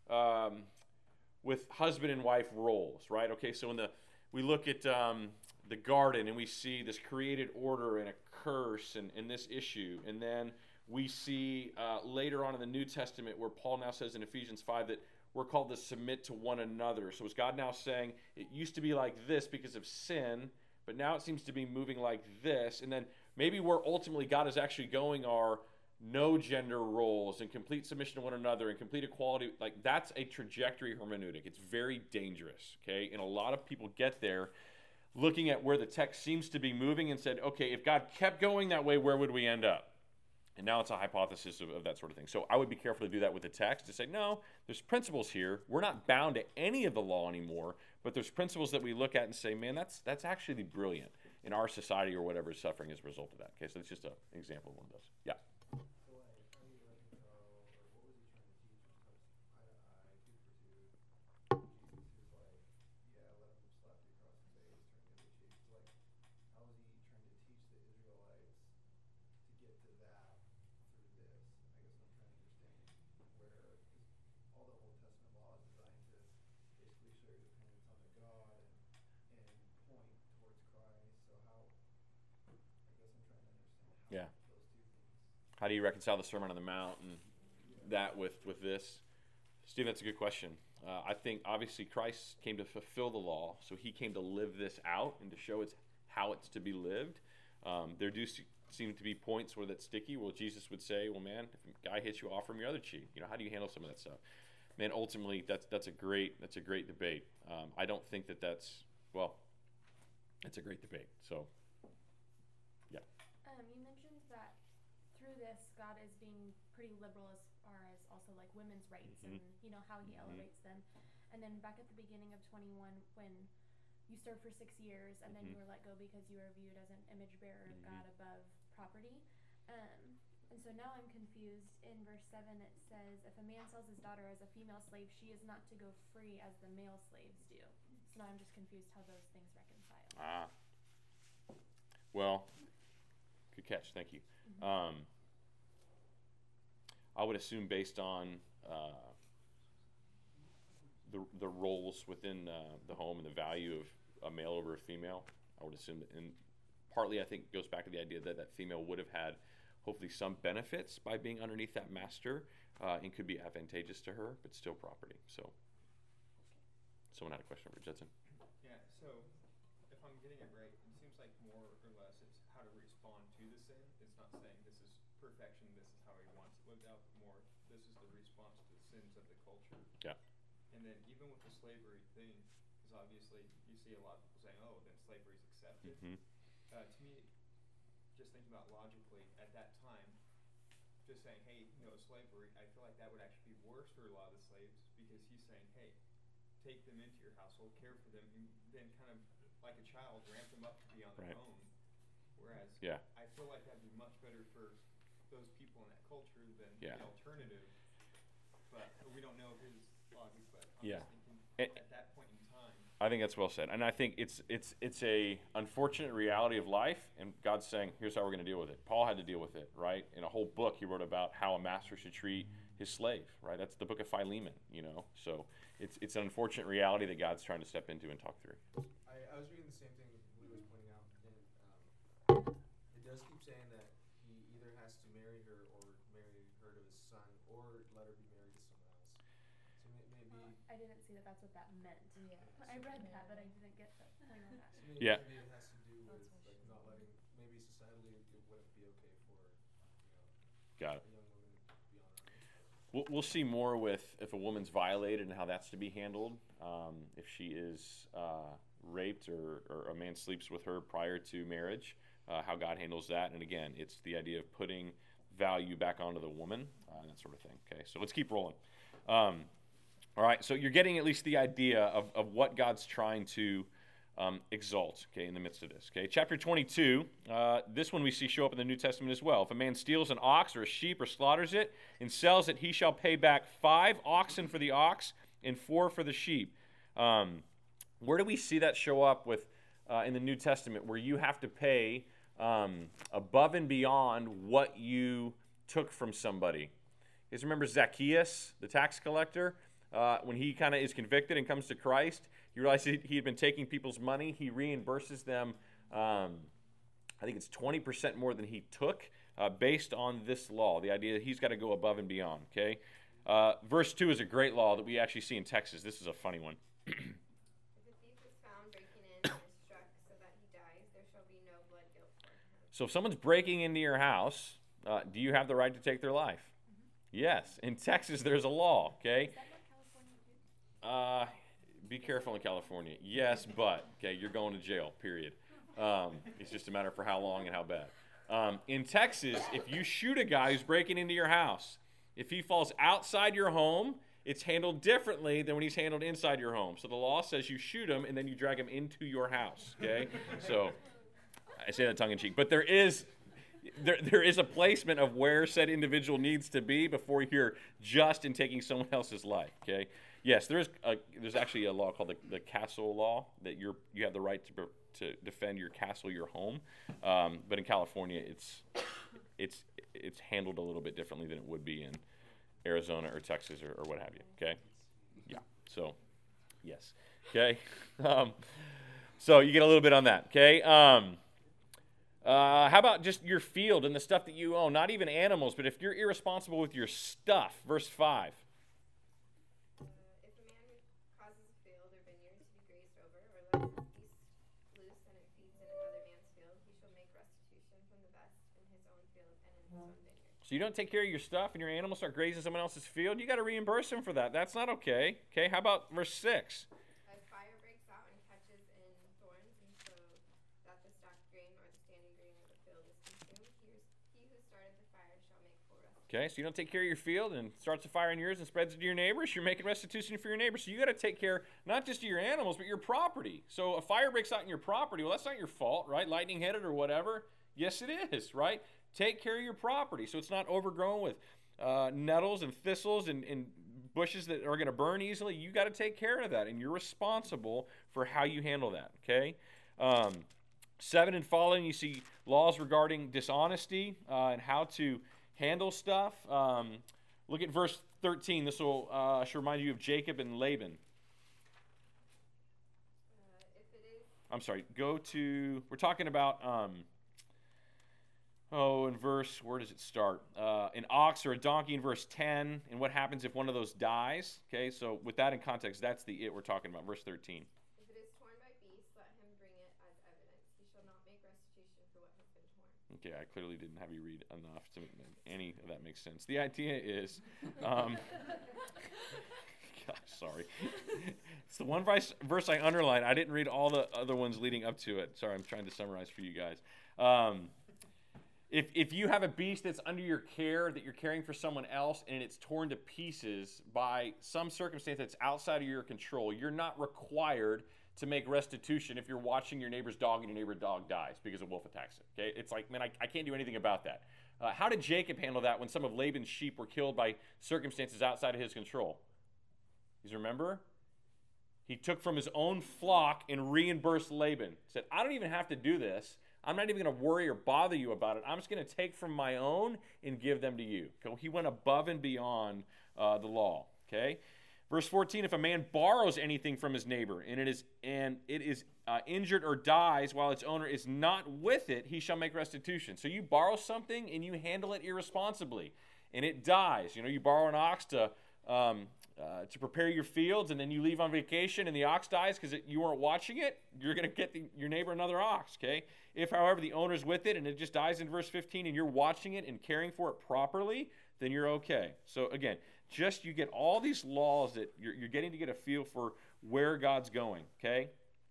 husband and wife roles, right? Okay, so we look at the garden and we see this created order and a curse and this issue, and then we see later on in the New Testament where Paul now says in Ephesians 5 that we're called to submit to one another. So is God now saying it used to be like this because of sin, but now it seems to be moving like this, and then maybe where ultimately God is actually going are no gender roles and complete submission to one another and complete equality. Like that's a trajectory hermeneutic. It's very dangerous, okay? And a lot of people get there looking at where the text seems to be moving and said, okay, if God kept going that way, where would we end up? And now it's a hypothesis of that sort of thing. So I would be careful to do that with the text, to say, no, there's principles here. We're not bound to any of the law anymore, but there's principles that we look at and say, man, that's actually brilliant in our society or whatever is suffering as a result of that. Okay, so it's just an example of one of those. Yeah. Yeah. How do you reconcile the Sermon on the Mount and that with this? Steve, that's a good question. I think obviously Christ came to fulfill the law, so he came to live this out and to show how it's to be lived. There do seem to be points where that's sticky. Well, Jesus would say, well, man, if a guy hits you, offer him your other cheek. How do you handle some of that stuff? Man, ultimately, that's a great debate. I don't think that's a great debate. So, yeah. You mentioned that through this, God is being pretty liberal as far as also like women's rights and how he elevates them. And then back at the beginning of 21, when you served for 6 years and then you were let go because you were viewed as an image bearer of God above property. And so now I'm confused. In verse 7 it says, if a man sells his daughter as a female slave, she is not to go free as the male slaves do. So now I'm just confused how those things reconcile. Well, good catch. Thank you. I would assume based on the roles within the home and the value of a male over a female, I would assume that, and partly I think goes back to the idea that female would have had hopefully some benefits by being underneath that master and could be advantageous to her, but still property. So someone had a question over Judson. Yeah, so if I'm getting it right, it seems like more or less it's how to respond to the sin. It's not saying this is perfection, this is how he wants it lived out, but more this is the response to the sins of the culture. Yeah. And then even with the slavery thing, because obviously you see a lot of people saying, oh, then slavery's accepted. To me, just thinking about logically, at that time, just saying, hey, slavery, I feel like that would actually be worse for a lot of the slaves, because he's saying, hey, take them into your household, care for them, and then kind of like a child, ramp them up to be on their own. Whereas I feel like that'd be much better for those people in that culture than Yeah. the alternative. But we don't know his logic. But I'm Yeah. just thinking And- at that point in time. I think that's well said, and I think it's a unfortunate reality of life, and God's saying, here's how we're going to deal with it. Paul had to deal with it, right? In a whole book, he wrote about how a master should treat his slave, right? That's the book of Philemon, So it's an unfortunate reality that God's trying to step into and talk through. I was reading the same thing Lee was pointing out, and it does keep saying that he either has to marry her or marry her to his son, or let her be married to someone else. So maybe, I didn't see that that's what that meant. Yeah. I read that, but I didn't get the point on that. so maybe, Yeah. maybe it has to do with like not letting. Maybe societally it wouldn't be okay for Got it. a young woman to be on her own. We'll see more with if a woman's violated and how that's to be handled. If she is raped or a man sleeps with her prior to marriage, how God handles that. And again, it's the idea of putting value back onto the woman and that sort of thing. Okay, so let's keep rolling. All right, so you're getting at least the idea of what God's trying to exalt, okay, in the midst of this. Okay, chapter 22, this one we see show up in the New Testament as well. If a man steals an ox or a sheep or slaughters it and sells it, he shall pay back 5 oxen for the ox and 4 for the sheep. Where do we see that show up with in the New Testament, where you have to pay above and beyond what you took from somebody? You guys remember Zacchaeus, the tax collector? When he kind of is convicted and comes to Christ, you realize he had been taking people's money. He reimburses them, I think it's 20% more than he took based on this law, the idea that he's got to go above and beyond, okay? Verse 2 is a great law that we actually see in Texas. This is a funny one. If a thief is found breaking in and is struck so that he dies, there shall be no blood guilt for him. So if someone's breaking into your house, do you have the right to take their life? Yes. In Texas, there's a law, okay? Is that what California do? Be careful in California. Yes, but, okay, you're going to jail, period. It's just a matter for how long and how bad. In Texas, if you shoot a guy who's breaking into your house, if he falls outside your home, it's handled differently than when he's handled inside your home. So the law says you shoot him and then you drag him into your house, okay? So I say that tongue-in-cheek. But there is a placement of where said individual needs to be before you're just in taking someone else's life, okay? Yes, there's actually a law called the castle law that you have the right to defend your castle, your home. But in California, it's handled a little bit differently than it would be in Arizona or Texas or what have you, okay? Yeah, so, yes, okay? So you get a little bit on that, okay? How about just your field and the stuff that you own? Not even animals, but if you're irresponsible with your stuff, verse 5. If a man causes a field or vineyard to be grazed over, or lets his beast loose and it feeds in another man's field, he shall make restitution from the best in his own field and in his own vineyard. So you don't take care of your stuff and your animals start grazing someone else's field, you got to reimburse them for that. That's not okay. Okay, how about verse 6? A fire breaks out and catches in thorns, and so that the stacked grain or the standing grain of the field is consumed. He who started the fire shall make full restitution. Okay, so you don't take care of your field and starts a fire in yours and spreads it to your neighbors, you're making restitution for your neighbors. So you got to take care not just of your animals, but your property. So a fire breaks out in your property, well, that's not your fault, right? Lightning hit it or whatever. Yes, it is, right? Take care of your property so it's not overgrown with nettles and thistles and bushes that are going to burn easily. You got to take care of that, and you're responsible for how you handle that, okay? 7 and following, you see laws regarding dishonesty and how to handle stuff. Look at verse 13. This will should remind you of Jacob and Laban. If it is I'm sorry, we're talking about, in verse, where does it start? An ox or a donkey in verse 10, and what happens if one of those dies? Okay, so with that in context, that's we're talking about, verse 13. If it is torn by beasts, let him bring it as evidence. He shall not make restitution for what has been torn. Okay, I clearly didn't have you read enough to make any of that makes sense. The idea is, gosh, sorry. It's the one verse I underlined. I didn't read all the other ones leading up to it. Sorry, I'm trying to summarize for you guys. If you have a beast that's under your care that you're caring for someone else and it's torn to pieces by some circumstance that's outside of your control, you're not required to make restitution if you're watching your neighbor's dog and your neighbor's dog dies because a wolf attacks it. Okay, it's like, man, I can't do anything about that. How did Jacob handle that when some of Laban's sheep were killed by circumstances outside of his control? You guys remember? He took from his own flock and reimbursed Laban. Said, I don't even have to do this. I'm not even going to worry or bother you about it. I'm just going to take from my own and give them to you. Okay? He went above and beyond the law. Okay? Verse 14, if a man borrows anything from his neighbor and it is injured or dies while its owner is not with it, he shall make restitution. So you borrow something and you handle it irresponsibly and it dies. You borrow an ox to prepare your fields, and then you leave on vacation and the ox dies because you weren't watching it, you're going to get your neighbor another ox, okay? If, however, the owner's with it and it just dies in verse 15 and you're watching it and caring for it properly, then you're okay. So, again, just you get all these laws that you're getting to get a feel for where God's going, okay?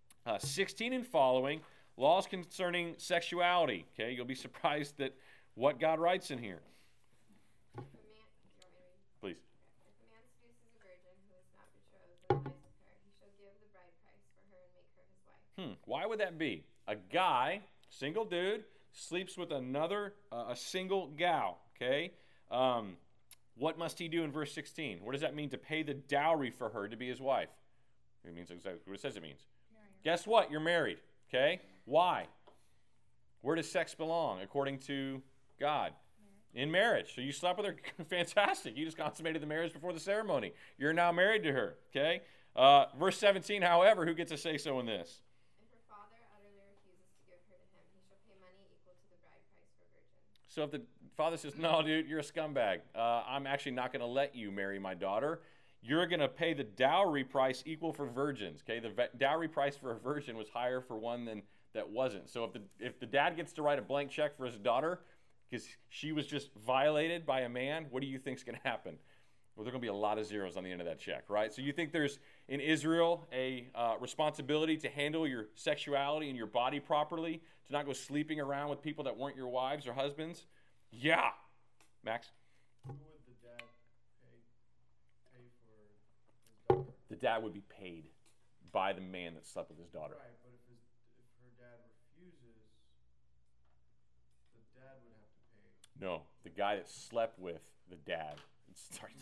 16 and following, laws concerning sexuality, okay? You'll be surprised at what God writes in here. If a man, do you want me to read? Please. If a man seduces a virgin who is not betrothed and lies with her, he shall give the bride price for her and make her his wife. Why would that be? A guy, single dude, sleeps with a single gal, okay? What must he do in verse 16? What does that mean to pay the dowry for her to be his wife? It means exactly what it says it means. Guess what? You're married, okay? Why? Where does sex belong according to God? In marriage. So you slept with her, fantastic. You just consummated the marriage before the ceremony. You're now married to her, okay? Verse 17, however, who gets a say-so in this? If her father utterly refuses to give her to him, he shall pay money equal to the bride price for a virgin. So if the father says, no, dude, you're a scumbag. I'm actually not going to let you marry my daughter. You're going to pay the dowry price equal for virgins, okay? The dowry price for a virgin was higher for one than that wasn't. So if the dad gets to write a blank check for his daughter because she was just violated by a man, what do you think's going to happen? Well, there are going to be a lot of zeros on the end of that check, right? So you think there's, in Israel, a responsibility to handle your sexuality and your body properly, to not go sleeping around with people that weren't your wives or husbands? Yeah. Max? Who would the dad pay for his daughter? The dad would be paid by the man that slept with his daughter. Right, but if her dad refuses, the dad would have to pay. No, the guy that slept with the dad. Sorry.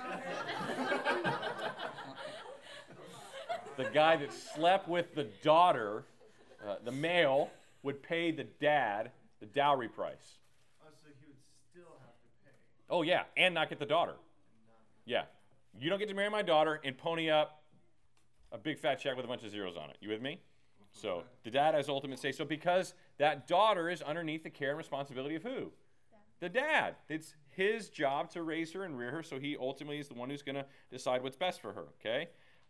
The guy that slept with the daughter, the male, would pay the dad the dowry price. Oh, so he would still have to pay. Oh, yeah, and not get the daughter. Yeah. You don't get to marry my daughter and pony up a big fat check with a bunch of zeros on it. You with me? So the dad has ultimate say. So because that daughter is underneath the care and responsibility of who? The dad. It's his job to raise her and rear her, so he ultimately is the one who's going to decide what's best for her, okay?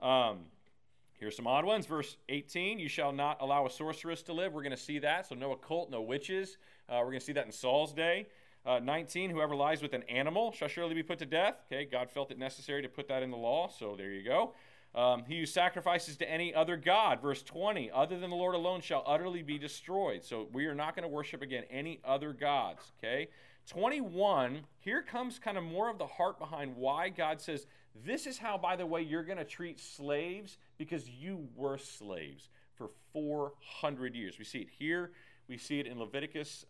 Here's some odd ones. Verse 18, you shall not allow a sorceress to live. We're going to see that, so no occult, no witches. We're going to see that in Saul's day. 19, whoever lies with an animal shall surely be put to death. Okay, God felt it necessary to put that in the law, so there you go. He who sacrifices to any other god, verse 20, other than the Lord alone shall utterly be destroyed. So we are not going to worship, again, any other gods, okay? 21, here comes kind of more of the heart behind why God says, this is how, by the way, you're going to treat slaves, because you were slaves for 400 years. We see it here. We see it in Leviticus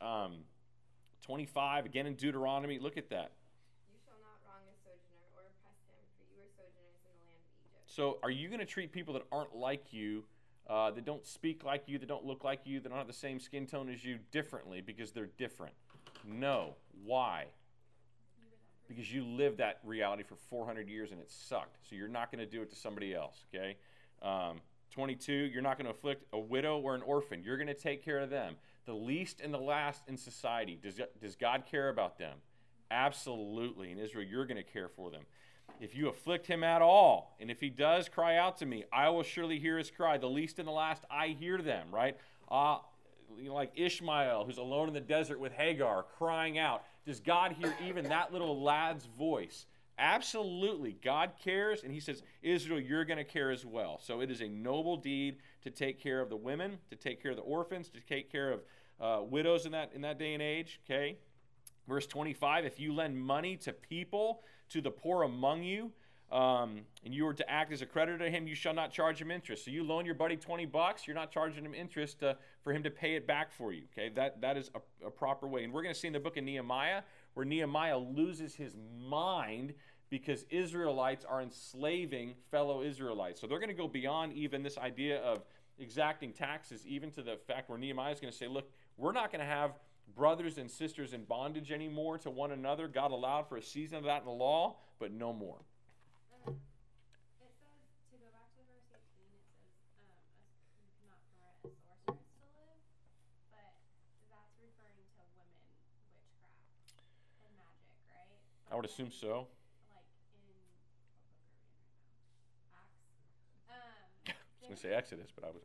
25, again in Deuteronomy. Look at that. You shall not wrong a sojourner or oppress him, for you were sojourners in the land of Egypt. So are you going to treat people that aren't like you, that don't speak like you, that don't look like you, that don't have the same skin tone as you differently because they're different? No. Why? Because you lived that reality for 400 years and it sucked. So you're not going to do it to somebody else, okay? 22, you're not going to afflict a widow or an orphan. You're going to take care of them. The least and the last in society. Does God care about them? Absolutely. In Israel, you're going to care for them. If you afflict him at all, and if he does cry out to me, I will surely hear his cry. The least and the last, I hear them, right? Like Ishmael, who's alone in the desert with Hagar, crying out. Does God hear even that little lad's voice? Absolutely. God cares, and he says, Israel, you're going to care as well. So it is a noble deed to take care of the women, to take care of the orphans, to take care of widows in that day and age, okay? Verse 25, if you lend money to people, to the poor among you, and you were to act as a creditor to him, you shall not charge him interest. So you loan your buddy $20, you're not charging him interest for him to pay it back for you. Okay, that is a proper way. And we're going to see in the book of Nehemiah where Nehemiah loses his mind because Israelites are enslaving fellow Israelites. So they're going to go beyond even this idea of exacting taxes, even to the fact where Nehemiah is going to say, look, we're not going to have brothers and sisters in bondage anymore to one another. God allowed for a season of that in the law, but no more. It says, to go back to verse 18, it says, not permit a sorceress to live, but that's referring to women witchcraft and magic, right? I would assume so. Like in, what book are we in right now? Acts? I was going to say Exodus, but I was...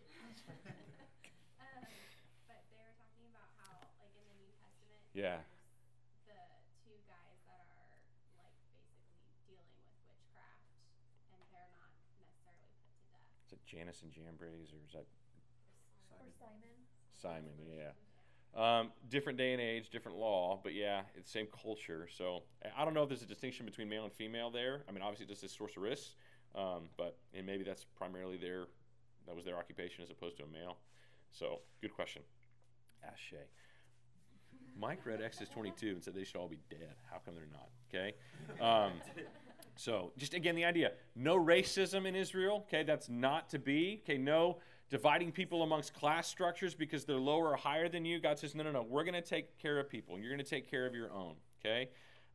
But they were talking about how, like in the New Testament, Yeah. there's the two guys that are like basically dealing with witchcraft, and they're not necessarily put to death. Is it Janus and Jambres, or is that Or Simon. Simon? Yeah. Different day and age, different law, but yeah, it's the same culture. So I don't know if there's a distinction between male and female there. I mean, obviously, this is sorceress, but and maybe that's primarily that was their occupation as opposed to a male. So good question. Ask Shay. Mike read Exodus 22 and said they should all be dead. How come they're not? Okay. So just again, the idea, no racism in Israel. Okay, that's not to be. Okay, no dividing people amongst class structures because they're lower or higher than you. God says, no. We're going to take care of people. You're going to take care of your own. Okay.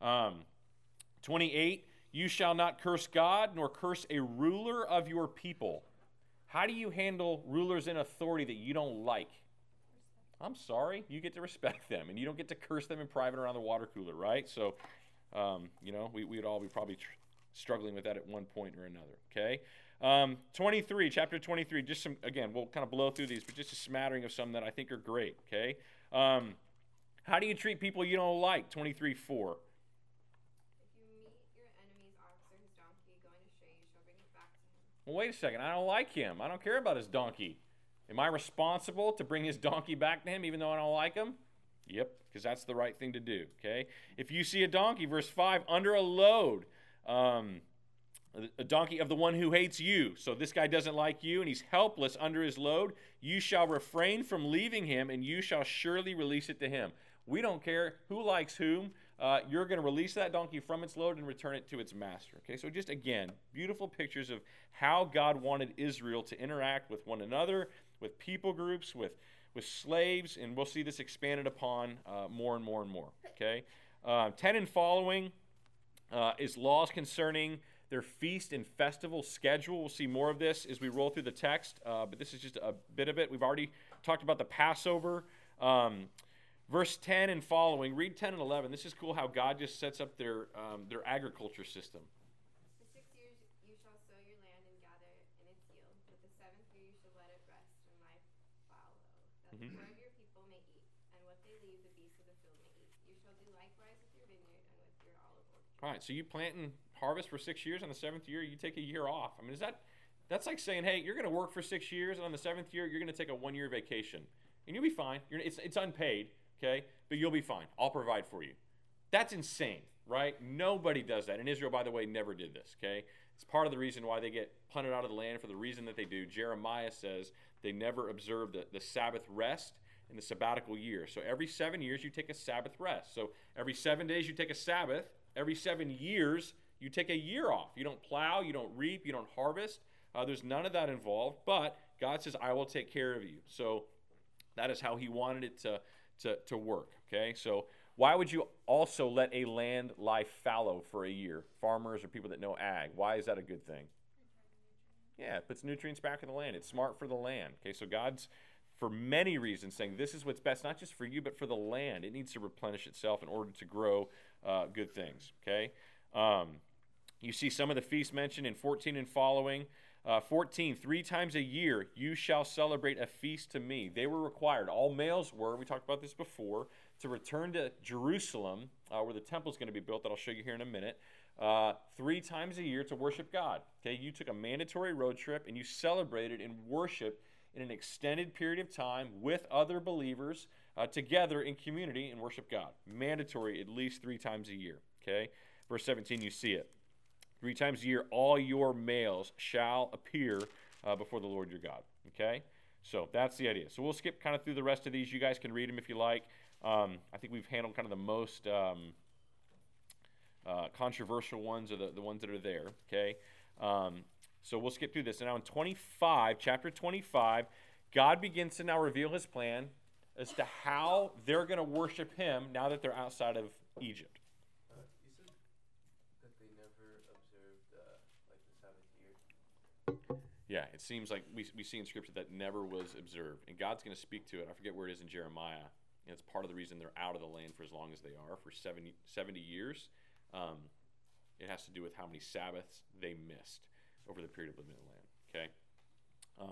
28, you shall not curse God nor curse a ruler of your people. How do you handle rulers in authority that you don't like? I'm sorry, you get to respect them, and you don't get to curse them in private around the water cooler, right? So, we would all be probably struggling with that at one point or another, okay? 23, chapter 23, just some, again, we'll kind of blow through these, but just a smattering of some that I think are great, okay? How do you treat people you don't like? 23:4. If you meet your enemy's ox or his donkey going astray, you shall bring it back to him. Well, wait a second, I don't like him. I don't care about his donkey. Am I responsible to bring his donkey back to him even though I don't like him? Yep, because that's the right thing to do, okay? If you see a donkey, verse 5, under a load, a donkey of the one who hates you, so this guy doesn't like you and he's helpless under his load, you shall refrain from leaving him and you shall surely release it to him. We don't care who likes whom. You're going to release that donkey from its load and return it to its master. Okay, so just again, beautiful pictures of how God wanted Israel to interact with one another, with people groups, with slaves, and we'll see this expanded upon more and more and more. Okay, 10 and following is laws concerning their feast and festival schedule. We'll see more of this as we roll through the text, but this is just a bit of it. We've already talked about the Passover. Verse 10 and following, read 10 and 11. This is cool how God just sets up their agriculture system. For 6 years you shall sow your land and gather in its yield, but the 7th year you shall let it rest and lie fallow, that the poor of your people may eat, and what they leave the beasts of the field may eat. You shall do likewise with your vineyard and with your olive orchard. All right, so you plant and harvest for 6 years, on the 7th year you take a year off. I mean, that's like saying, hey, you're going to work for 6 years, and on the 7th year you're going to take a 1-year vacation, and you'll be fine. It's unpaid. Okay, but you'll be fine. I'll provide for you. That's insane, right? Nobody does that. And Israel, by the way, never did this, okay? It's part of the reason why they get punted out of the land for the reason that they do. Jeremiah says they never observe the Sabbath rest in the sabbatical year. So every 7 years, you take a Sabbath rest. So every 7 days, you take a Sabbath. Every 7 years, you take a year off. You don't plow, you don't reap, you don't harvest. There's none of that involved. But God says, I will take care of you. So that is how he wanted it to work, okay? So why would you also let a land lie fallow for a year? Farmers or people that know ag, why is that a good thing? Yeah, it puts nutrients back in the land. It's smart for the land, okay? So God's, for many reasons, saying this is what's best, not just for you, but for the land. It needs to replenish itself in order to grow good things, okay? You see some of the feasts mentioned in 14 and following. 14, 3 times a year you shall celebrate a feast to me. They were required, all males were, we talked about this before, to return to Jerusalem, where the temple is going to be built, that I'll show you here in a minute, 3 times a year to worship God. Okay, you took a mandatory road trip and you celebrated and worshiped in an extended period of time with other believers together in community and worship God. Mandatory at least 3 times a year. Okay, verse 17, you see it. 3 times a year, all your males shall appear before the Lord your God. Okay? So that's the idea. So we'll skip kind of through the rest of these. You guys can read them if you like. I think we've handled kind of the most controversial ones, or the ones that are there. Okay? So we'll skip through this. And now in chapter 25, God begins to now reveal his plan as to how they're going to worship him now that they're outside of Egypt. You said that they never observed like the Sabbath year. Yeah, it seems like we see in Scripture that never was observed. And God's going to speak to it. I forget where it is in Jeremiah. And it's part of the reason they're out of the land for as long as they are, for 70 years. It has to do with how many Sabbaths they missed over the period of living in the land. Okay?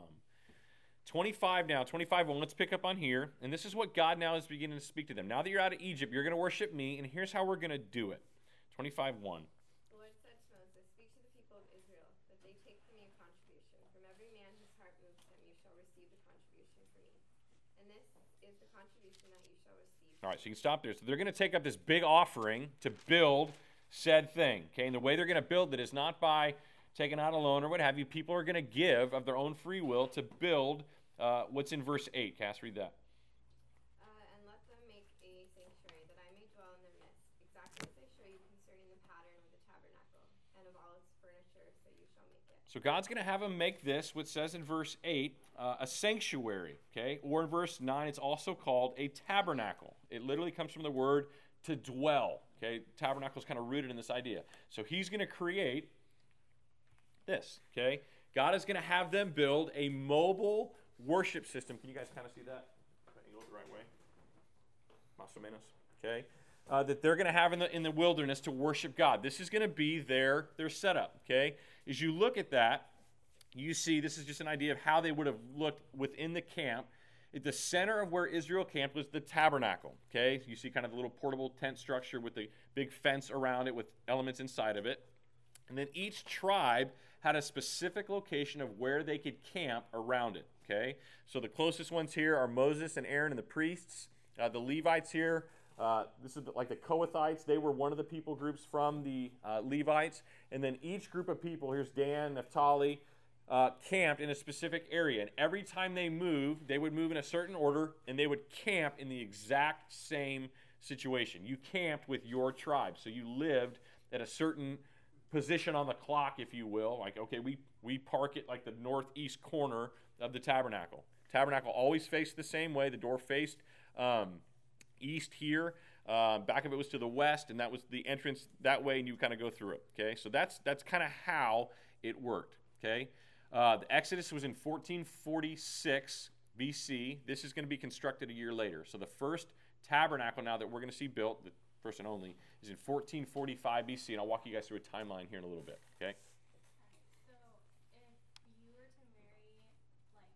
25 now, 25:1, let's pick up on here. And this is what God now is beginning to speak to them. Now that you're out of Egypt, you're going to worship me, and here's how we're going to do it. 25:1. The Lord said to Moses, "Speak to the people of Israel, that they take from me a contribution. From every man whose heart moves him, you shall receive the contribution for me. And this is the contribution that you shall receive." All right, so you can stop there. So they're going to take up this big offering to build said thing. Okay, and the way they're going to build it is not by taking out a loan or what have you. People are going to give of their own free will to build what's in verse 8. Cass, read that. And let them make a sanctuary, that I may dwell in their midst, exactly as I show you concerning the pattern of the tabernacle, and of all its furniture, so you shall make it. So God's going to have them make this, what says in verse 8, a sanctuary. Okay, or in verse 9, it's also called a tabernacle. It literally comes from the word to dwell. Okay, tabernacle is kind of rooted in this idea. So he's going to create this. Okay, God is going to have them build a mobile worship system. Can you guys kind of see that? Angle it the right way. Más o menos. Okay, that they're going to have in the wilderness to worship God. This is going to be their setup. Okay, as you look at that, you see this is just an idea of how they would have looked within the camp. At the center of where Israel camped was the tabernacle. Okay, you see kind of the little portable tent structure with the big fence around it with elements inside of it. And then each tribe had a specific location of where they could camp around it. Okay, so the closest ones here are Moses and Aaron and the priests. The Levites here, this is like the Kohathites. They were one of the people groups from the Levites. And then each group of people, here's Dan, Naphtali, camped in a specific area. And every time they moved, they would move in a certain order, and they would camp in the exact same situation. You camped with your tribe. So you lived at a certain position on the clock, if you will. Like, okay, we park it like the northeast corner of the tabernacle. Tabernacle always faced the same way. The door faced east here. Back of it was to the west, and that was the entrance that way, and you kind of go through it. Okay, so that's kind of how it worked. Okay, the Exodus was in 1446 BC. This is going to be constructed a year later. So the first tabernacle now that we're going to see built, the first and only, is in 1445 BC, and I'll walk you guys through a timeline here in a little bit. Okay. So if you were to marry, like,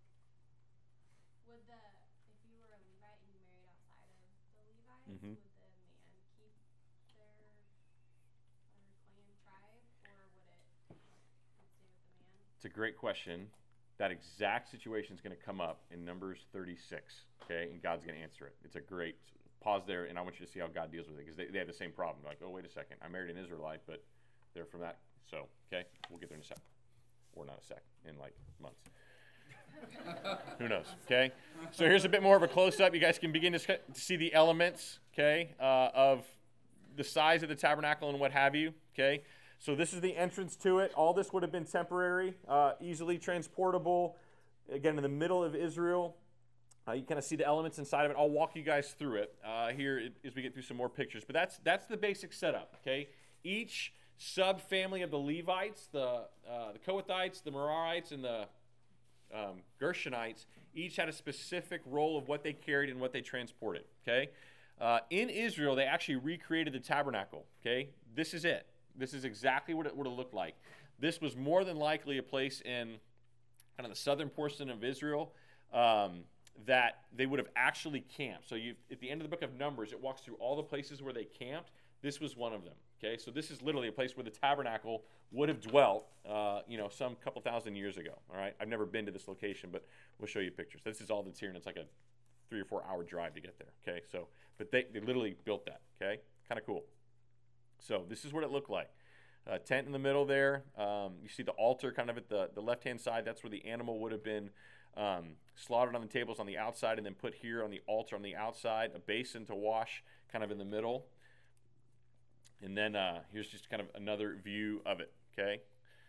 if you were a Levite and you married outside of the Levites, Mhm. would the man keep their clan tribe, or would it stay with the man? It's a great question. That exact situation is going to come up in Numbers 36, okay? And God's going to answer it. It's a great pause there, and I want you to see how God deals with it, because they have the same problem. They're like, oh, wait a second. I married an Israelite, but they're from that. So, okay, we'll get there in a sec. Or not a sec, in like months. Who knows, okay? So here's a bit more of a close-up. You guys can begin to see the elements, okay, of the size of the tabernacle and what have you, okay? So this is the entrance to it. All this would have been temporary, easily transportable. Again, in the middle of Israel. You kind of see the elements inside of it. I'll walk you guys through it here as we get through some more pictures. But that's the basic setup, okay? Each sub-family of the Levites, the Kohathites, the Merarites, and the Gershonites, each had a specific role of what they carried and what they transported, okay? In Israel, they actually recreated the tabernacle, okay? This is it. This is exactly what it would have looked like. This was more than likely a place in kind of the southern portion of Israel that they would have actually camped. So at the end of the book of Numbers, it walks through all the places where they camped. This was one of them. Okay, so this is literally a place where the tabernacle would have dwelt, some couple thousand years ago. All right, I've never been to this location, but we'll show you pictures. This is all that's here, and it's like a 3 or 4 hour drive to get there. Okay, so but they literally built that. Okay, kind of cool. So this is what it looked like. tent in the middle there. You see the altar kind of at the left-hand side. That's where the animal would have been slaughtered on the tables on the outside and then put here on the altar on the outside. A basin to wash kind of in the middle. And then here's just kind of another view of it, okay?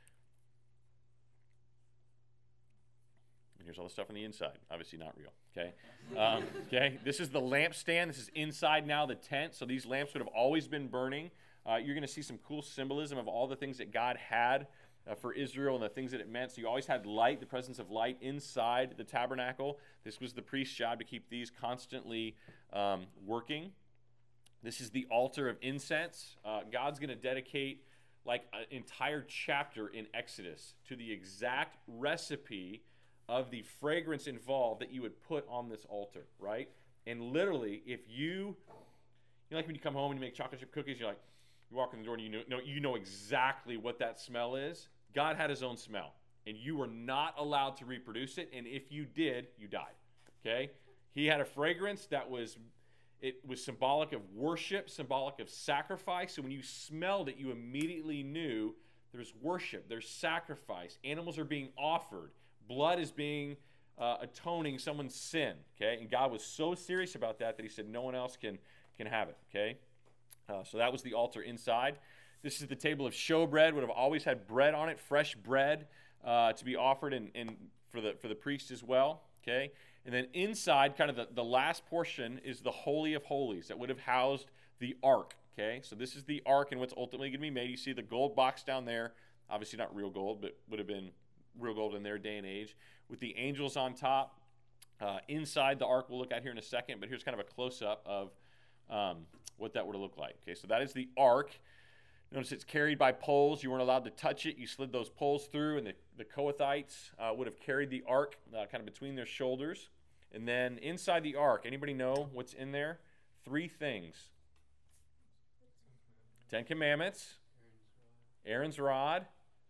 And here's all the stuff on the inside. Obviously not real, okay? Okay, this is the lampstand. This is inside now the tent. So these lamps would have always been burning. You're going to see some cool symbolism of all the things that God had for Israel and the things that it meant. So you always had light, the presence of light inside the tabernacle. This was the priest's job to keep these constantly working. This is the altar of incense. God's going to dedicate like an entire chapter in Exodus to the exact recipe of the fragrance involved that you would put on this altar, right? And literally, if you know, like when you come home and you make chocolate chip cookies, you're like, you walk in the door and you know exactly what that smell is. God had his own smell, and you were not allowed to reproduce it, and if you did, you died, okay? He had a fragrance that was symbolic of worship, symbolic of sacrifice. So when you smelled it, you immediately knew there's worship, there's sacrifice. Animals are being offered. Blood is being atoning someone's sin, okay? And God was so serious about that he said no one else can have it, okay? So that was the altar inside. This is the table of showbread. Would have always had bread on it, fresh bread to be offered and for the priest as well, okay? And then inside, kind of the last portion is the Holy of Holies that would have housed the ark, okay? So this is the ark and what's ultimately going to be made. You see the gold box down there. Obviously not real gold, but would have been real gold in their day and age. With the angels on top. Inside the ark we'll look at here in a second, but here's kind of a close-up of what that would have looked like. Okay, so that is the ark. Notice it's carried by poles. You weren't allowed to touch it. You slid those poles through, and the Kohathites would have carried the ark kind of between their shoulders. And then inside the ark, anybody know what's in there? 3 things. 10 Commandments, Aaron's rod,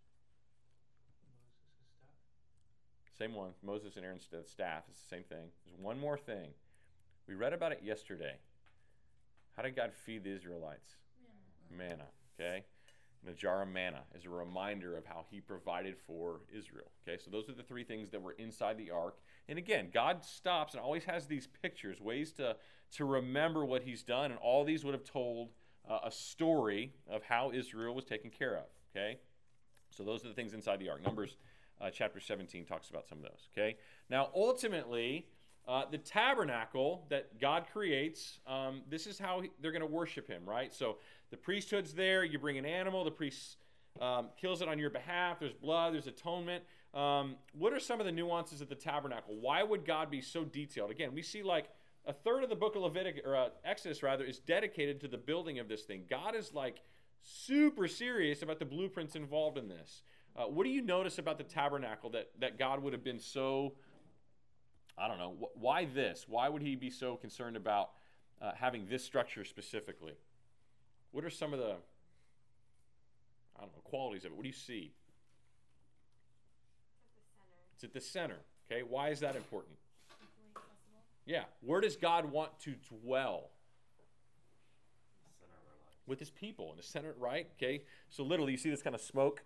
same one, Moses and Aaron's staff. It's the same thing. There's one more thing. We read about it yesterday. How did God feed the Israelites? Manna, okay? And a jar of manna is a reminder of how he provided for Israel, okay? So those are the 3 things that were inside the ark. And again, God stops and always has these pictures, ways to remember what he's done, and all these would have told a story of how Israel was taken care of, okay? So those are the things inside the ark. Numbers chapter 17 talks about some of those, okay? Now, ultimately, the tabernacle that God creates, this is how they're going to worship him, right? So the priesthood's there. You bring an animal. The priest kills it on your behalf. There's blood. There's atonement. What are some of the nuances of the tabernacle? Why would God be so detailed? Again, we see like a third of the book of Leviticus, or Exodus rather, is dedicated to the building of this thing. God is like super serious about the blueprints involved in this. What do you notice about the tabernacle that God would have been so, I don't know, why this? Why would he be so concerned about having this structure specifically? What are some of the, I don't know, qualities of it? What do you see? It's at the center. Okay, why is that important? Yeah, where does God want to dwell? With his people in the center, right? Okay, so literally you see this kind of smoke.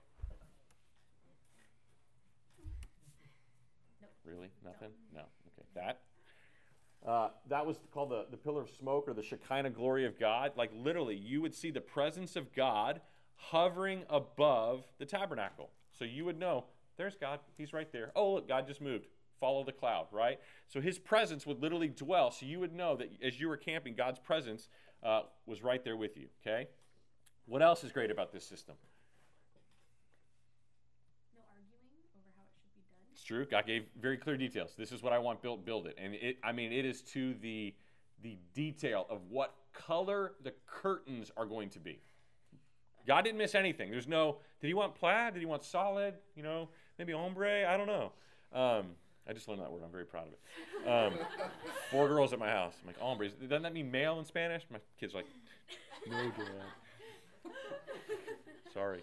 Really? Nothing? No. Okay, that was called the pillar of smoke, or the Shekinah glory of God. Like literally, you would see the presence of God hovering above the tabernacle. So you would know, there's God. He's right there. Oh, look, God just moved. Follow the cloud, right? So his presence would literally dwell. So you would know that as you were camping, God's presence was right there with you, okay? What else is great about this system? No arguing over how it should be done. It's true. God gave very clear details. This is what I want built, build it. And it is to the detail of what color the curtains are going to be. God didn't miss anything. There's no, did he want plaid? Did he want solid? You know, maybe ombre? I don't know. I just learned that word. I'm very proud of it. 4 girls at my house. I'm like, ombre. Doesn't that mean male in Spanish? My kid's like, no, Dad. Sorry.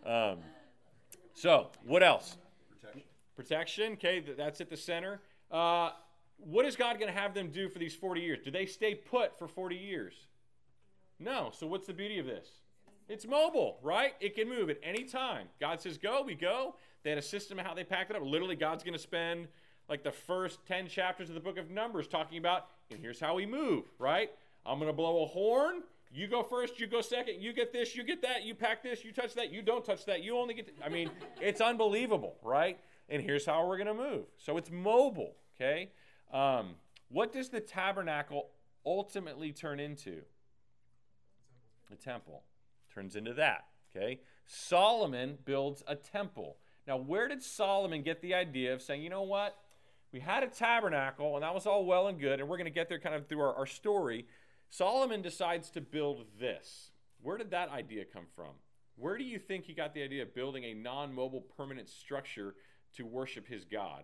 So, what else? Protection. Okay, that's at the center. What is God going to have them do for these 40 years? Do they stay put for 40 years? No. So what's the beauty of this? It's mobile, right? It can move at any time. God says go, we go. They had a system of how they packed it up. Literally, God's going to spend like the first 10 chapters of the book of Numbers talking about, and here's how we move, right? I'm going to blow a horn. You go first, you go second, you get this, you get that, you pack this, you touch that, you don't touch that, you only get I mean, it's unbelievable, right? And here's how we're going to move. So it's mobile, okay? What does the tabernacle ultimately turn into? The temple. Turns into that, okay? Solomon builds a temple. Now, where did Solomon get the idea of saying, you know what? We had a tabernacle, and that was all well and good, and we're going to get there kind of through our story. Solomon decides to build this. Where did that idea come from? Where do you think he got the idea of building a non-mobile permanent structure to worship his God?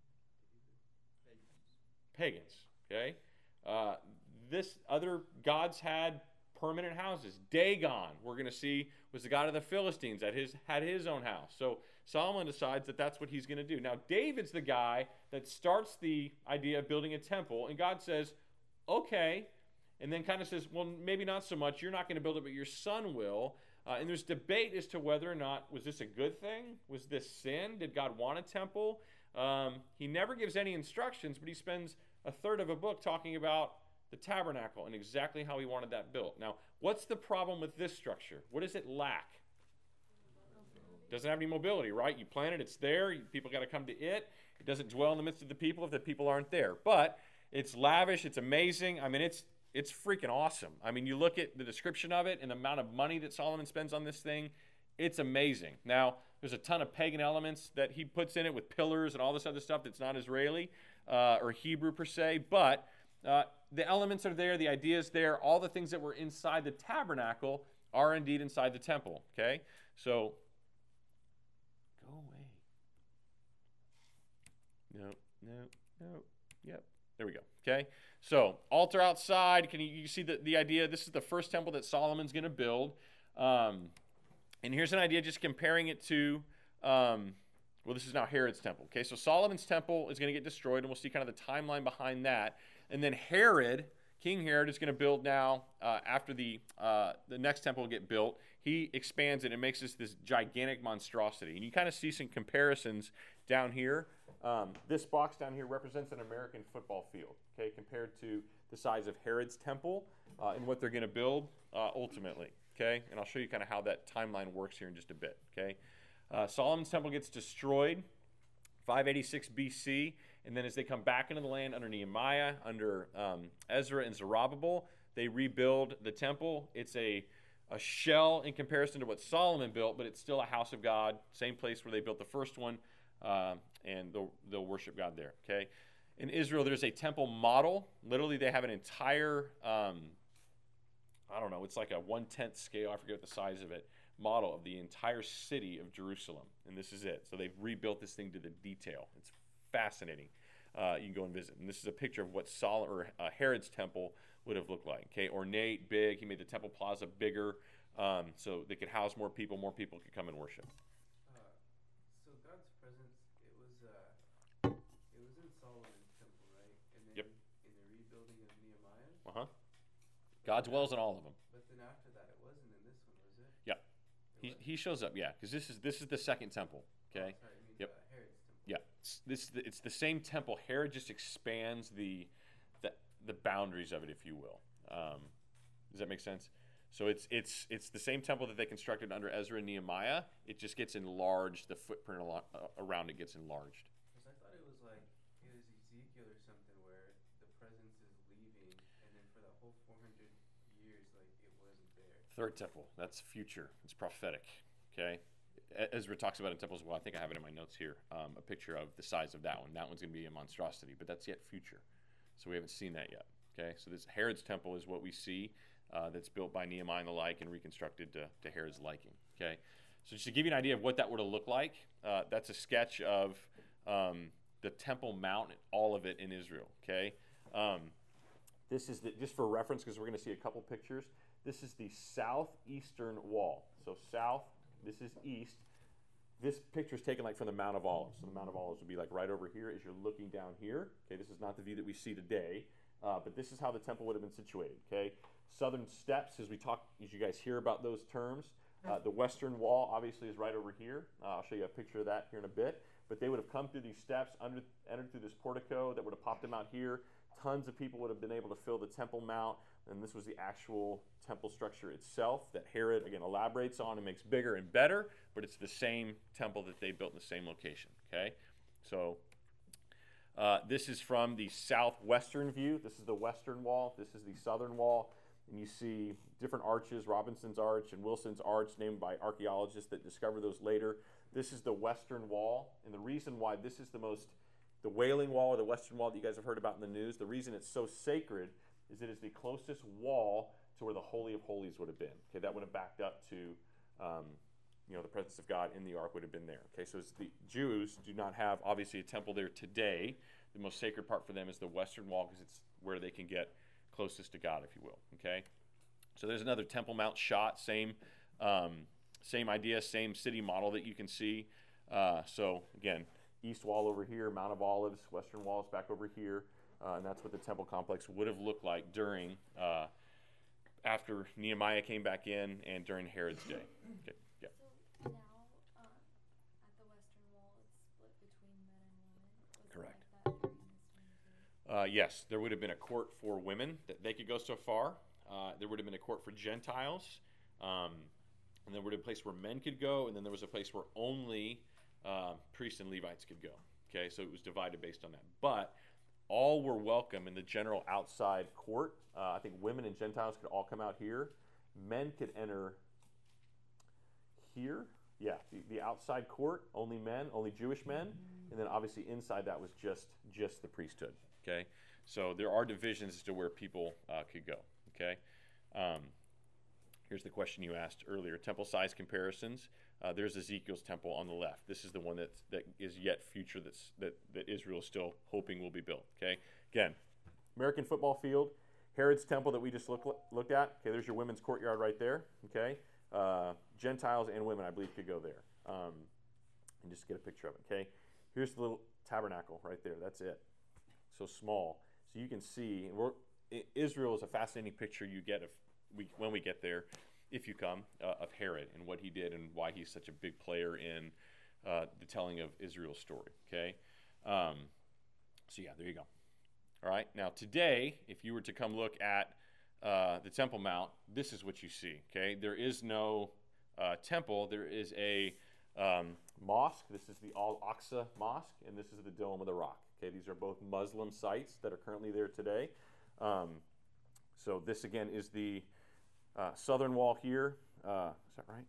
Pagans, okay? This other gods had permanent houses. Dagon, we're going to see, was the god of the Philistines, had his own house. So Solomon decides that that's what he's going to do. Now, David's the guy that starts the idea of building a temple, and God says, okay, and then kind of says, well, maybe not so much. You're not going to build it, but your son will. And there's debate as to whether or not, was this a good thing? Was this sin? Did God want a temple? He never gives any instructions, but he spends a third of a book talking about the tabernacle and exactly how he wanted that built. Now, what's the problem with this structure? What does it lack? Doesn't have any mobility, right? You plant it, it's there. People got to come to it. It doesn't dwell in the midst of the people if the people aren't there. But it's lavish. It's amazing. I mean, it's freaking awesome. I mean, you look at the description of it and the amount of money that Solomon spends on this thing. It's amazing. Now, there's a ton of pagan elements that he puts in it with pillars and all this other stuff that's not Israeli or Hebrew per se. But the elements are there. The idea is there. All the things that were inside the tabernacle are indeed inside the temple. Okay? So, go away. No. Yep. There we go. Okay? So, altar outside. Can you see the idea? This is the first temple that Solomon's going to build. And here's an idea just comparing it to, this is now Herod's temple. Okay, so Solomon's temple is going to get destroyed, and we'll see kind of the timeline behind that. And then Herod, King Herod, is going to build now, after the next temple will get built, he expands it and makes this gigantic monstrosity. And you kind of see some comparisons down here. This box down here represents an American football field, okay, compared to the size of Herod's temple and what they're going to build ultimately, okay? And I'll show you kind of how that timeline works here in just a bit, okay? Solomon's temple gets destroyed, 586 BC, and then as they come back into the land under Nehemiah, under Ezra and Zerubbabel, they rebuild the temple. It's a shell in comparison to what Solomon built, but it's still a house of God, same place where they built the first one, and they'll worship God there, okay? In Israel, there's a temple model. Literally, they have an entire, it's like a 1/10 scale, I forget what the size of it, model of the entire city of Jerusalem, and this is it. So they've rebuilt this thing to the detail. It's fascinating. You can go and visit. And this is a picture of what Herod's temple would have looked like. Okay, ornate, big. He made the temple plaza bigger so they could house more people could come and worship. So God's presence, it was in Solomon's temple, right? And then Yep. in the rebuilding of Nehemiah. God dwells in all of them. But then after that, it wasn't in this one, was it? Yeah. It was? He shows up, yeah, because this is the second temple. Okay. Oh, sorry, I mean, Yep. Herod's temple. Yeah, it's the same temple. Herod just expands the boundaries of it, if you will. Does that make sense? So it's the same temple that they constructed under Ezra and Nehemiah. It just gets enlarged. The footprint around it gets enlarged. Because I thought it was Ezekiel or something where the presence is leaving, and then for the whole 400 years, it wasn't there. Third temple. That's future. It's prophetic. Okay. Ezra talks about it in temple as well. I think I have it in my notes here. A picture of the size of that one. That one's going to be a monstrosity, but that's yet future. So we haven't seen that yet. Okay. So this Herod's temple is what we see. That's built by Nehemiah and the like and reconstructed to Herod's liking. Okay, so just to give you an idea of what that would have looked like, that's a sketch of the Temple Mount, all of it in Israel. Okay, this is just for reference because we're going to see a couple pictures. This is the southeastern wall. So south, this is east. This picture is taken from the Mount of Olives. So the Mount of Olives would be right over here as you're looking down here. Okay, this is not the view that we see today. But this is how the temple would have been situated, okay? southern steps, as you guys hear about those terms. The western wall obviously is right over here. I'll show you a picture of that here in a bit. But they would have come through these steps, entered through this portico that would have popped them out here. Tons of people would have been able to fill the Temple Mount, and this was the actual temple structure itself that Herod, again, elaborates on and makes bigger and better, but it's the same temple that they built in the same location, okay? So this is from the southwestern view. This is the western wall. This is the southern wall. And you see different arches, Robinson's Arch and Wilson's Arch, named by archaeologists that discover those later. This is the western wall. And the reason why this is the Wailing Wall or the western wall that you guys have heard about in the news, the reason it's so sacred is it is the closest wall to where the Holy of Holies would have been. Okay, that would have backed up to, the presence of God in the ark would have been there. Okay, so the Jews do not have, obviously, a temple there today. The most sacred part for them is the western wall because it's where they can get closest to God, if you will. Okay, so there's another Temple Mount shot, same idea, same city model that you can see. So again, east wall over here, Mount of Olives, western wall is back over here, and that's what the temple complex would have looked like during after Nehemiah came back in and during Herod's day. Okay, yeah. So now, at the western wall, it's split between men and women. Was it Correct. like that during this time too? Yes, there would have been a court for women that they could go so far. There would have been a court for Gentiles, and there would have been a place where men could go, and then there was a place where only priests and Levites could go. Okay, so it was divided based on that. But all were welcome in the general outside court. I think women and Gentiles could all come out here. Men could enter here. Yeah, the outside court, only men, only Jewish men. And then obviously inside that was just the priesthood. Okay, so there are divisions as to where people could go. Okay, here's the question you asked earlier: temple size comparisons. There's Ezekiel's temple on the left. This is the one that is yet future that Israel is still hoping will be built. Okay, again, American football field, Herod's temple that we just looked at. Okay, there's your women's courtyard right there. Okay, Gentiles and women, I believe, could go there. And just get a picture of it. Okay, here's the little tabernacle right there. That's it. So small, so you can see. Israel is a fascinating picture you get when we get there. If you come, of Herod and what he did and why he's such a big player in the telling of Israel's story, okay? So yeah, there you go. All right, now today, if you were to come look at the Temple Mount, this is what you see, okay? There is no temple. There is a mosque. This is the Al-Aqsa Mosque, and this is the Dome of the Rock, okay? These are both Muslim sites that are currently there today. So this, again, is the southern wall here. Is that right?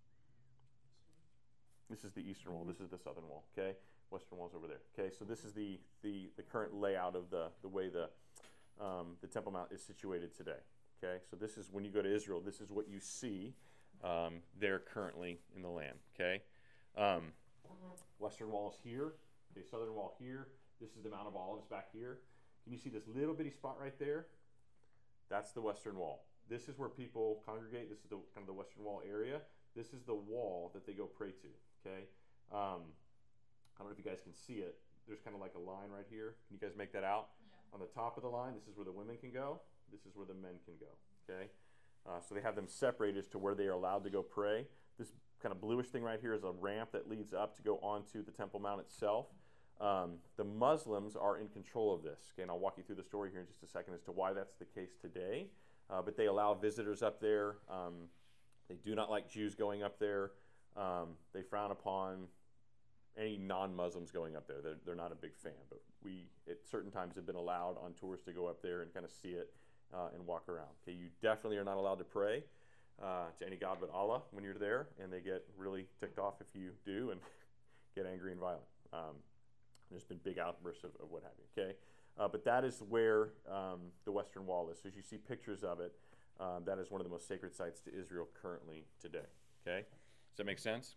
This is the eastern wall. This is the southern wall. Okay, western wall's over there. Okay, so this is the current layout of the way the Temple Mount is situated today. Okay, so this is when you go to Israel. This is what you see there currently in the land. Okay, western wall is here. Okay, southern wall here. This is the Mount of Olives back here. Can you see this little bitty spot right there? That's the western wall. This is where people congregate. This is kind of the western wall area. This is the wall that they go pray to, okay? I don't know if you guys can see it. There's kind of like a line right here. Can you guys make that out? Yeah. On the top of the line, this is where the women can go. This is where the men can go, okay? So they have them separated as to where they are allowed to go pray. This kind of bluish thing right here is a ramp that leads up to go onto the Temple Mount itself. The Muslims are in control of this, okay? And I'll walk you through the story here in just a second as to why that's the case today. But they allow visitors up there. They do not like Jews going up there. They frown upon any non-Muslims going up there. They're not a big fan. But we, at certain times, have been allowed on tours to go up there and kind of see it and walk around. Okay, you definitely are not allowed to pray to any god but Allah when you're there, and they get really ticked off if you do and get angry and violent. There's been big outbursts of what have you. Okay. But that is where the Western Wall is. So as you see pictures of it, that is one of the most sacred sites to Israel currently today. Okay? Does that make sense?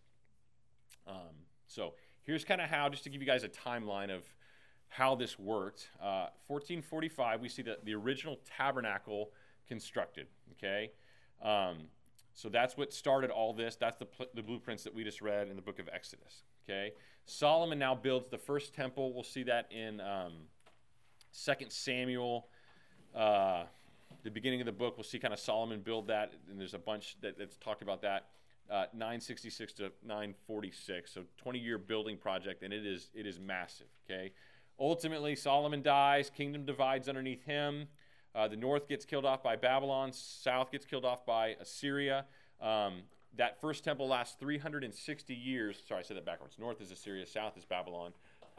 So here's kind of how, just to give you guys a timeline of how this worked. 1445, we see the original tabernacle constructed. Okay? So that's what started all this. That's the blueprints that we just read in the book of Exodus. Okay? Solomon now builds the first temple. We'll see that in 2 Samuel the beginning of the book, we'll see kind of Solomon build that, and there's a bunch that's talked about that. 966 to 946, so 20-year building project, and it is massive. Okay, ultimately Solomon dies, kingdom divides underneath him. The north gets killed off by Babylon, south gets killed off by Assyria. That first temple lasts 360 years. Sorry, I said that backwards. North is Assyria, south is Babylon.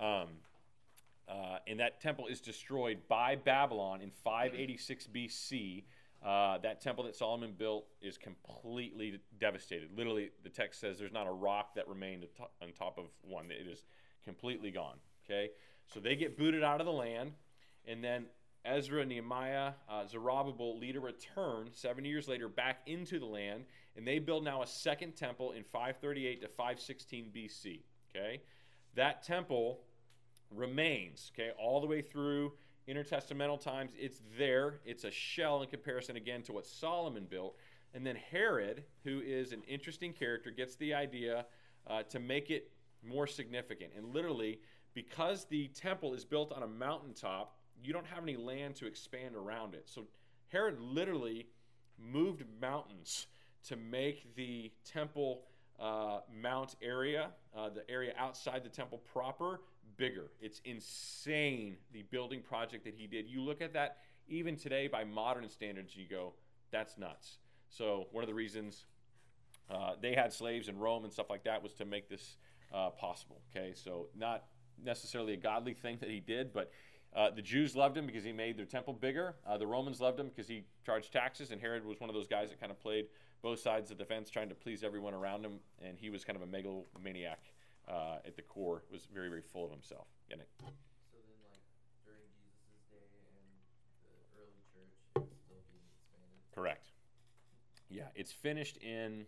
And that temple is destroyed by Babylon in 586 BC. That temple that Solomon built is completely devastated. Literally, the text says there's not a rock that remained on top of one. It is completely gone. Okay, so they get booted out of the land, and then Ezra, Nehemiah, Zerubbabel lead a return 70 years later back into the land, and they build now a second temple in 538 to 516 BC. Okay, that temple remains, okay, all the way through intertestamental times. It's there. It's a shell in comparison again to what Solomon built. And then Herod, who is an interesting character, gets the idea to make it more significant. And literally, because the temple is built on a mountaintop, you don't have any land to expand around it. So Herod literally moved mountains to make the temple mount area, the area outside the temple proper, bigger. It's insane, the building project that he did. You look at that even today by modern standards, you go, that's nuts. So one of the reasons they had slaves in Rome and stuff like that was to make this possible. Okay, so not necessarily a godly thing that he did, but the Jews loved him because he made their temple bigger. The Romans loved him because he charged taxes, and Herod was one of those guys that kind of played both sides of the fence, trying to please everyone around him, and he was kind of a megalomaniac at the core, was very, very full of himself. Yeah, Nick? So then, like, during Jesus' day and the early church, it's still being expanded? Correct. Yeah, it's finished in,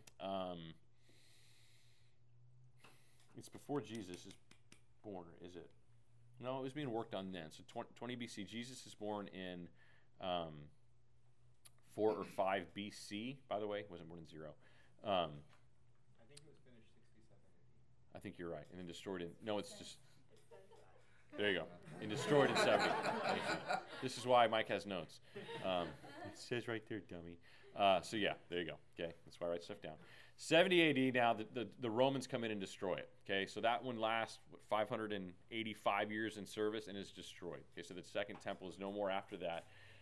it's before Jesus is born, is it? No, it was being worked on then. So 20 BC, Jesus is born in 4 or 5 BC, by the way. He wasn't born in 0. I think it was finished 67 AD. I think you're right. And then destroyed in, no, it's just, there you go. And destroyed in 70. Thank you. This is why Mike has notes. It says right there, dummy. So yeah, there you go. Okay, that's why I write stuff down. 70 AD, now the Romans come in and destroy it. Okay, so that one lasts 585 years in service and is destroyed. Okay, so the second temple is no more after that.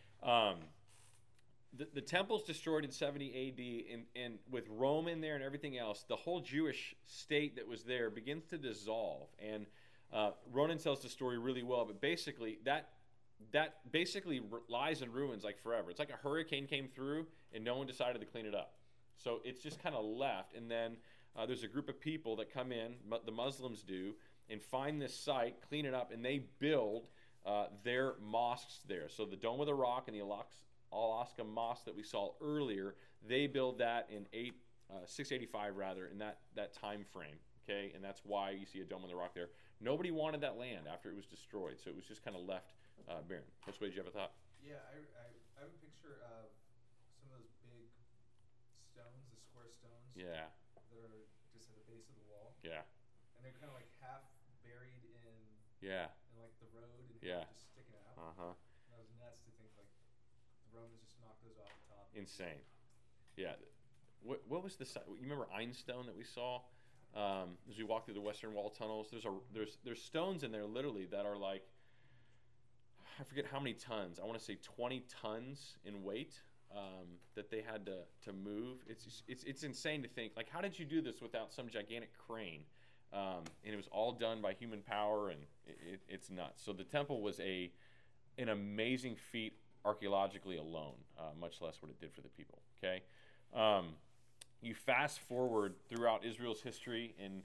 The temple's destroyed in 70 AD, and with Rome in there and everything else, the whole Jewish state that was there begins to dissolve. And Ronan tells the story really well, but basically that basically lies in ruins like forever. It's like a hurricane came through and no one decided to clean it up. So it's just kind of left, and then there's a group of people that come in, the Muslims do, and find this site, clean it up, and they build their mosques there. So the Dome of the Rock and the Al-Aqsa Mosque that we saw earlier, they build that in 685 rather, in that time frame. Okay, and that's why you see a Dome of the Rock there. Nobody wanted that land after it was destroyed, so it was just kind of left barren. Which way did you have a thought? Yeah, I have a picture of some of those big stones, the square stones. Yeah. That are just at the base of the wall. Yeah. And they're kind of like half buried in. Yeah. In like the road and Yeah. just sticking out. Uh-huh. And that was nuts to think like the Romans just knocked those off the top. Insane. Yeah. What was the site? You remember Einstone that we saw as we walked through the Western Wall tunnels? There's stones in there literally that are like, I forget how many tons. I want to say 20 tons in weight that they had to move. It's insane to think, like, how did you do this without some gigantic crane? And it was all done by human power, and it's nuts. So the temple was an amazing feat archaeologically alone, much less what it did for the people. Okay, you fast forward throughout Israel's history in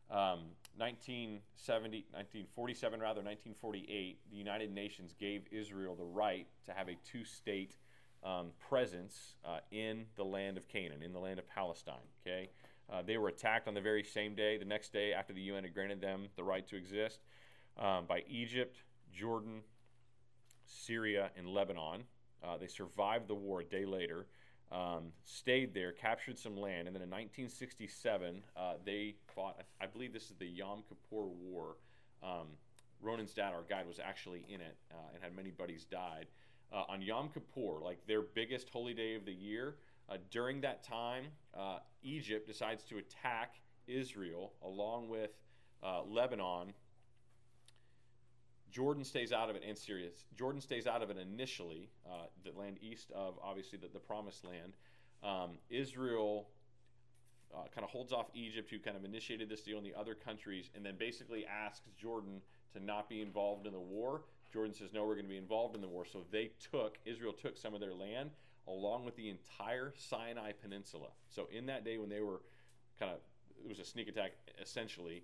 1948, the United Nations gave Israel the right to have a two-state presence in the land of Canaan, in the land of Palestine. Okay, they were attacked on the very same day, the next day after the UN had granted them the right to exist, by Egypt, Jordan, Syria, and Lebanon. They survived the war a day later, stayed there, captured some land, and then in 1967 they fought, I believe this is the Yom Kippur War. Ronan's dad, our guide, was actually in it and had many buddies died. on Yom Kippur, like their biggest holy day of the year. During that time, Egypt decides to attack Israel along with Lebanon. Jordan stays out of it, and Syria. Jordan stays out of it initially, the land east of, obviously, the promised land. Israel kind of holds off Egypt, who kind of initiated this deal in the other countries, and then basically asks Jordan to not be involved in the war. Jordan says, no, we're going to be involved in the war. So Israel took some of their land along with the entire Sinai Peninsula. So in that day when they were it was a sneak attack essentially,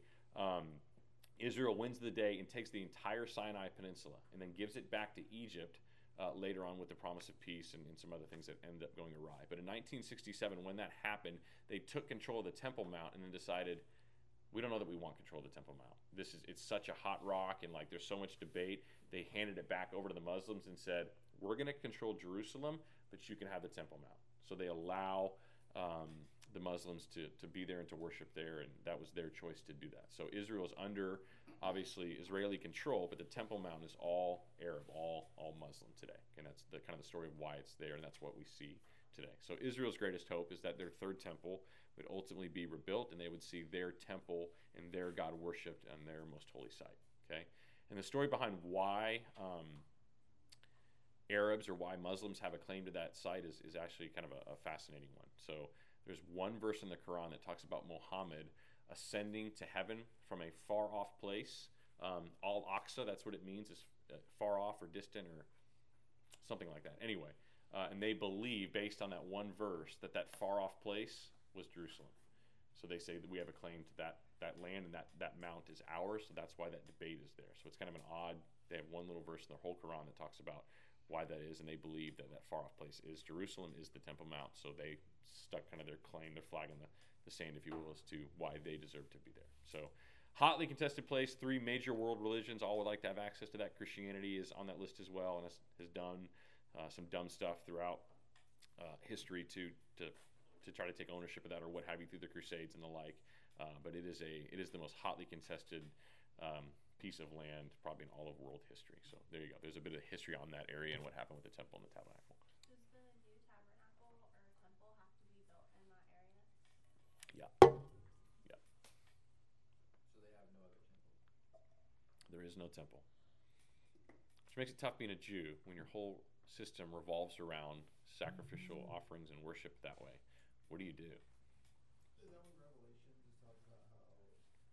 Israel wins the day and takes the entire Sinai Peninsula and then gives it back to Egypt later on with the promise of peace and some other things that ended up going awry. But in 1967, when that happened, they took control of the Temple Mount and then decided, we don't know that we want control of the Temple Mount. It's such a hot rock, and like there's so much debate. They handed it back over to the Muslims and said, we're going to control Jerusalem, but you can have the Temple Mount. So they allow the Muslims to be there and to worship there, and that was their choice to do that. So Israel is under, obviously, Israeli control, but the Temple Mount is all Arab, all Muslim today. And that's the kind of the story of why it's there, and that's what we see today. So Israel's greatest hope is that their third temple would ultimately be rebuilt, and they would see their temple and their God worshipped on their most holy site. Okay, and the story behind why Arabs or why Muslims have a claim to that site is actually kind of a fascinating one. So there's one verse in the Quran that talks about Muhammad ascending to heaven from a far off place. Al-Aqsa, that's what it means, is far off or distant or something like that. Anyway, and they believe, based on that one verse, that far off place was Jerusalem. So they say that we have a claim to that land, and that mount is ours, so that's why that debate is there. So it's kind of an odd, they have one little verse in the whole Quran that talks about why that is, and they believe that far off place is Jerusalem, is the Temple Mount. So they stuck kind of their claim, their flag in the sand, if you will, as to why they deserve to be there. So hotly contested place. 3 major world religions all would like to have access to that. Christianity is on that list as well, and has done some dumb stuff throughout history to try to take ownership of that or what have you through the Crusades and the like. But it is the most hotly contested piece of land probably in all of world history. So there you go. There's a bit of history on that area and what happened with the temple and the tabernacle. Does the new tabernacle or temple have to be built in that area? Yeah. Yeah. So they have no other temple. There is no temple. Which makes it tough being a Jew when your whole system revolves around sacrificial offerings and worship that way. What do you do? Is that when Revelation just talks about how the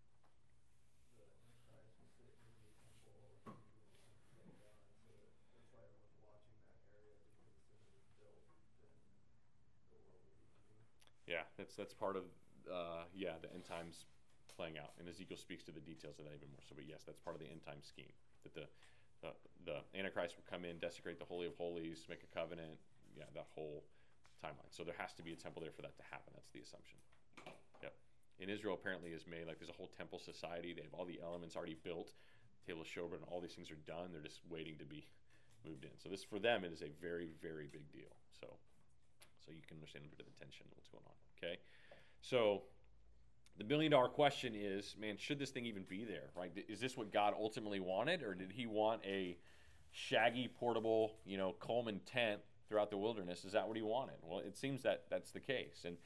Antichrist will sit in the temple and like God, so that's why everyone's watching that area, because as soon as it's built, then the world will be ending. Yeah, that's part of the end times playing out, and Ezekiel speaks to the details of that even more. So, but yes, that's part of the end time scheme, that the Antichrist will come in, desecrate the Holy of Holies, make a covenant. Yeah, that whole timeline. So there has to be a temple there for that to happen. That's the assumption. Yep. In Israel, apparently, is made like there's a whole temple society. They have all the elements already built. Table of Showbread and all these things are done. They're just waiting to be moved in. So this, for them, it is a very, very big deal. So you can understand a bit of the tension and what's going on. Okay. So the $1 million question is, man, should this thing even be there? Right? Is this what God ultimately wanted, or did He want a shaggy, portable, Coleman tent throughout the wilderness? Is that what He wanted? Well, it seems that that's the case. And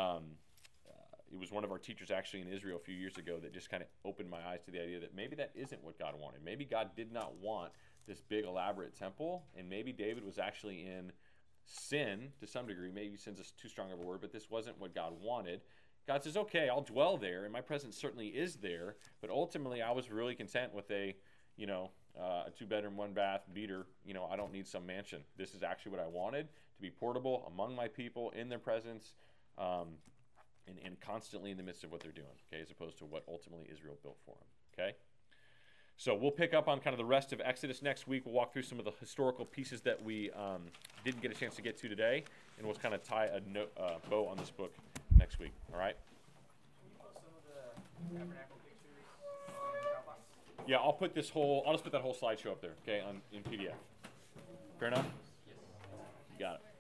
it was one of our teachers actually in Israel a few years ago that just kind of opened my eyes to the idea that maybe that isn't what God wanted. Maybe God did not want this big elaborate temple, and maybe David was actually in sin to some degree. Maybe sin's is too strong of a word, but this wasn't what God wanted. God says, okay, I'll dwell there, and my presence certainly is there, but ultimately I was really content with a 2-bedroom, 1-bath beater. I don't need some mansion. This is actually what I wanted, to be portable among my people, in their presence, and constantly in the midst of what they're doing, okay, as opposed to what ultimately Israel built for them, okay? So we'll pick up on kind of the rest of Exodus next week. We'll walk through some of the historical pieces that we didn't get a chance to get to today, and we'll kind of tie a bow on this book next week, all right? Can you post some of the tabernacle pictures on Dropbox? Yeah, I'll just put that whole slideshow up there, okay, in PDF. Fair enough? Yes. You got it.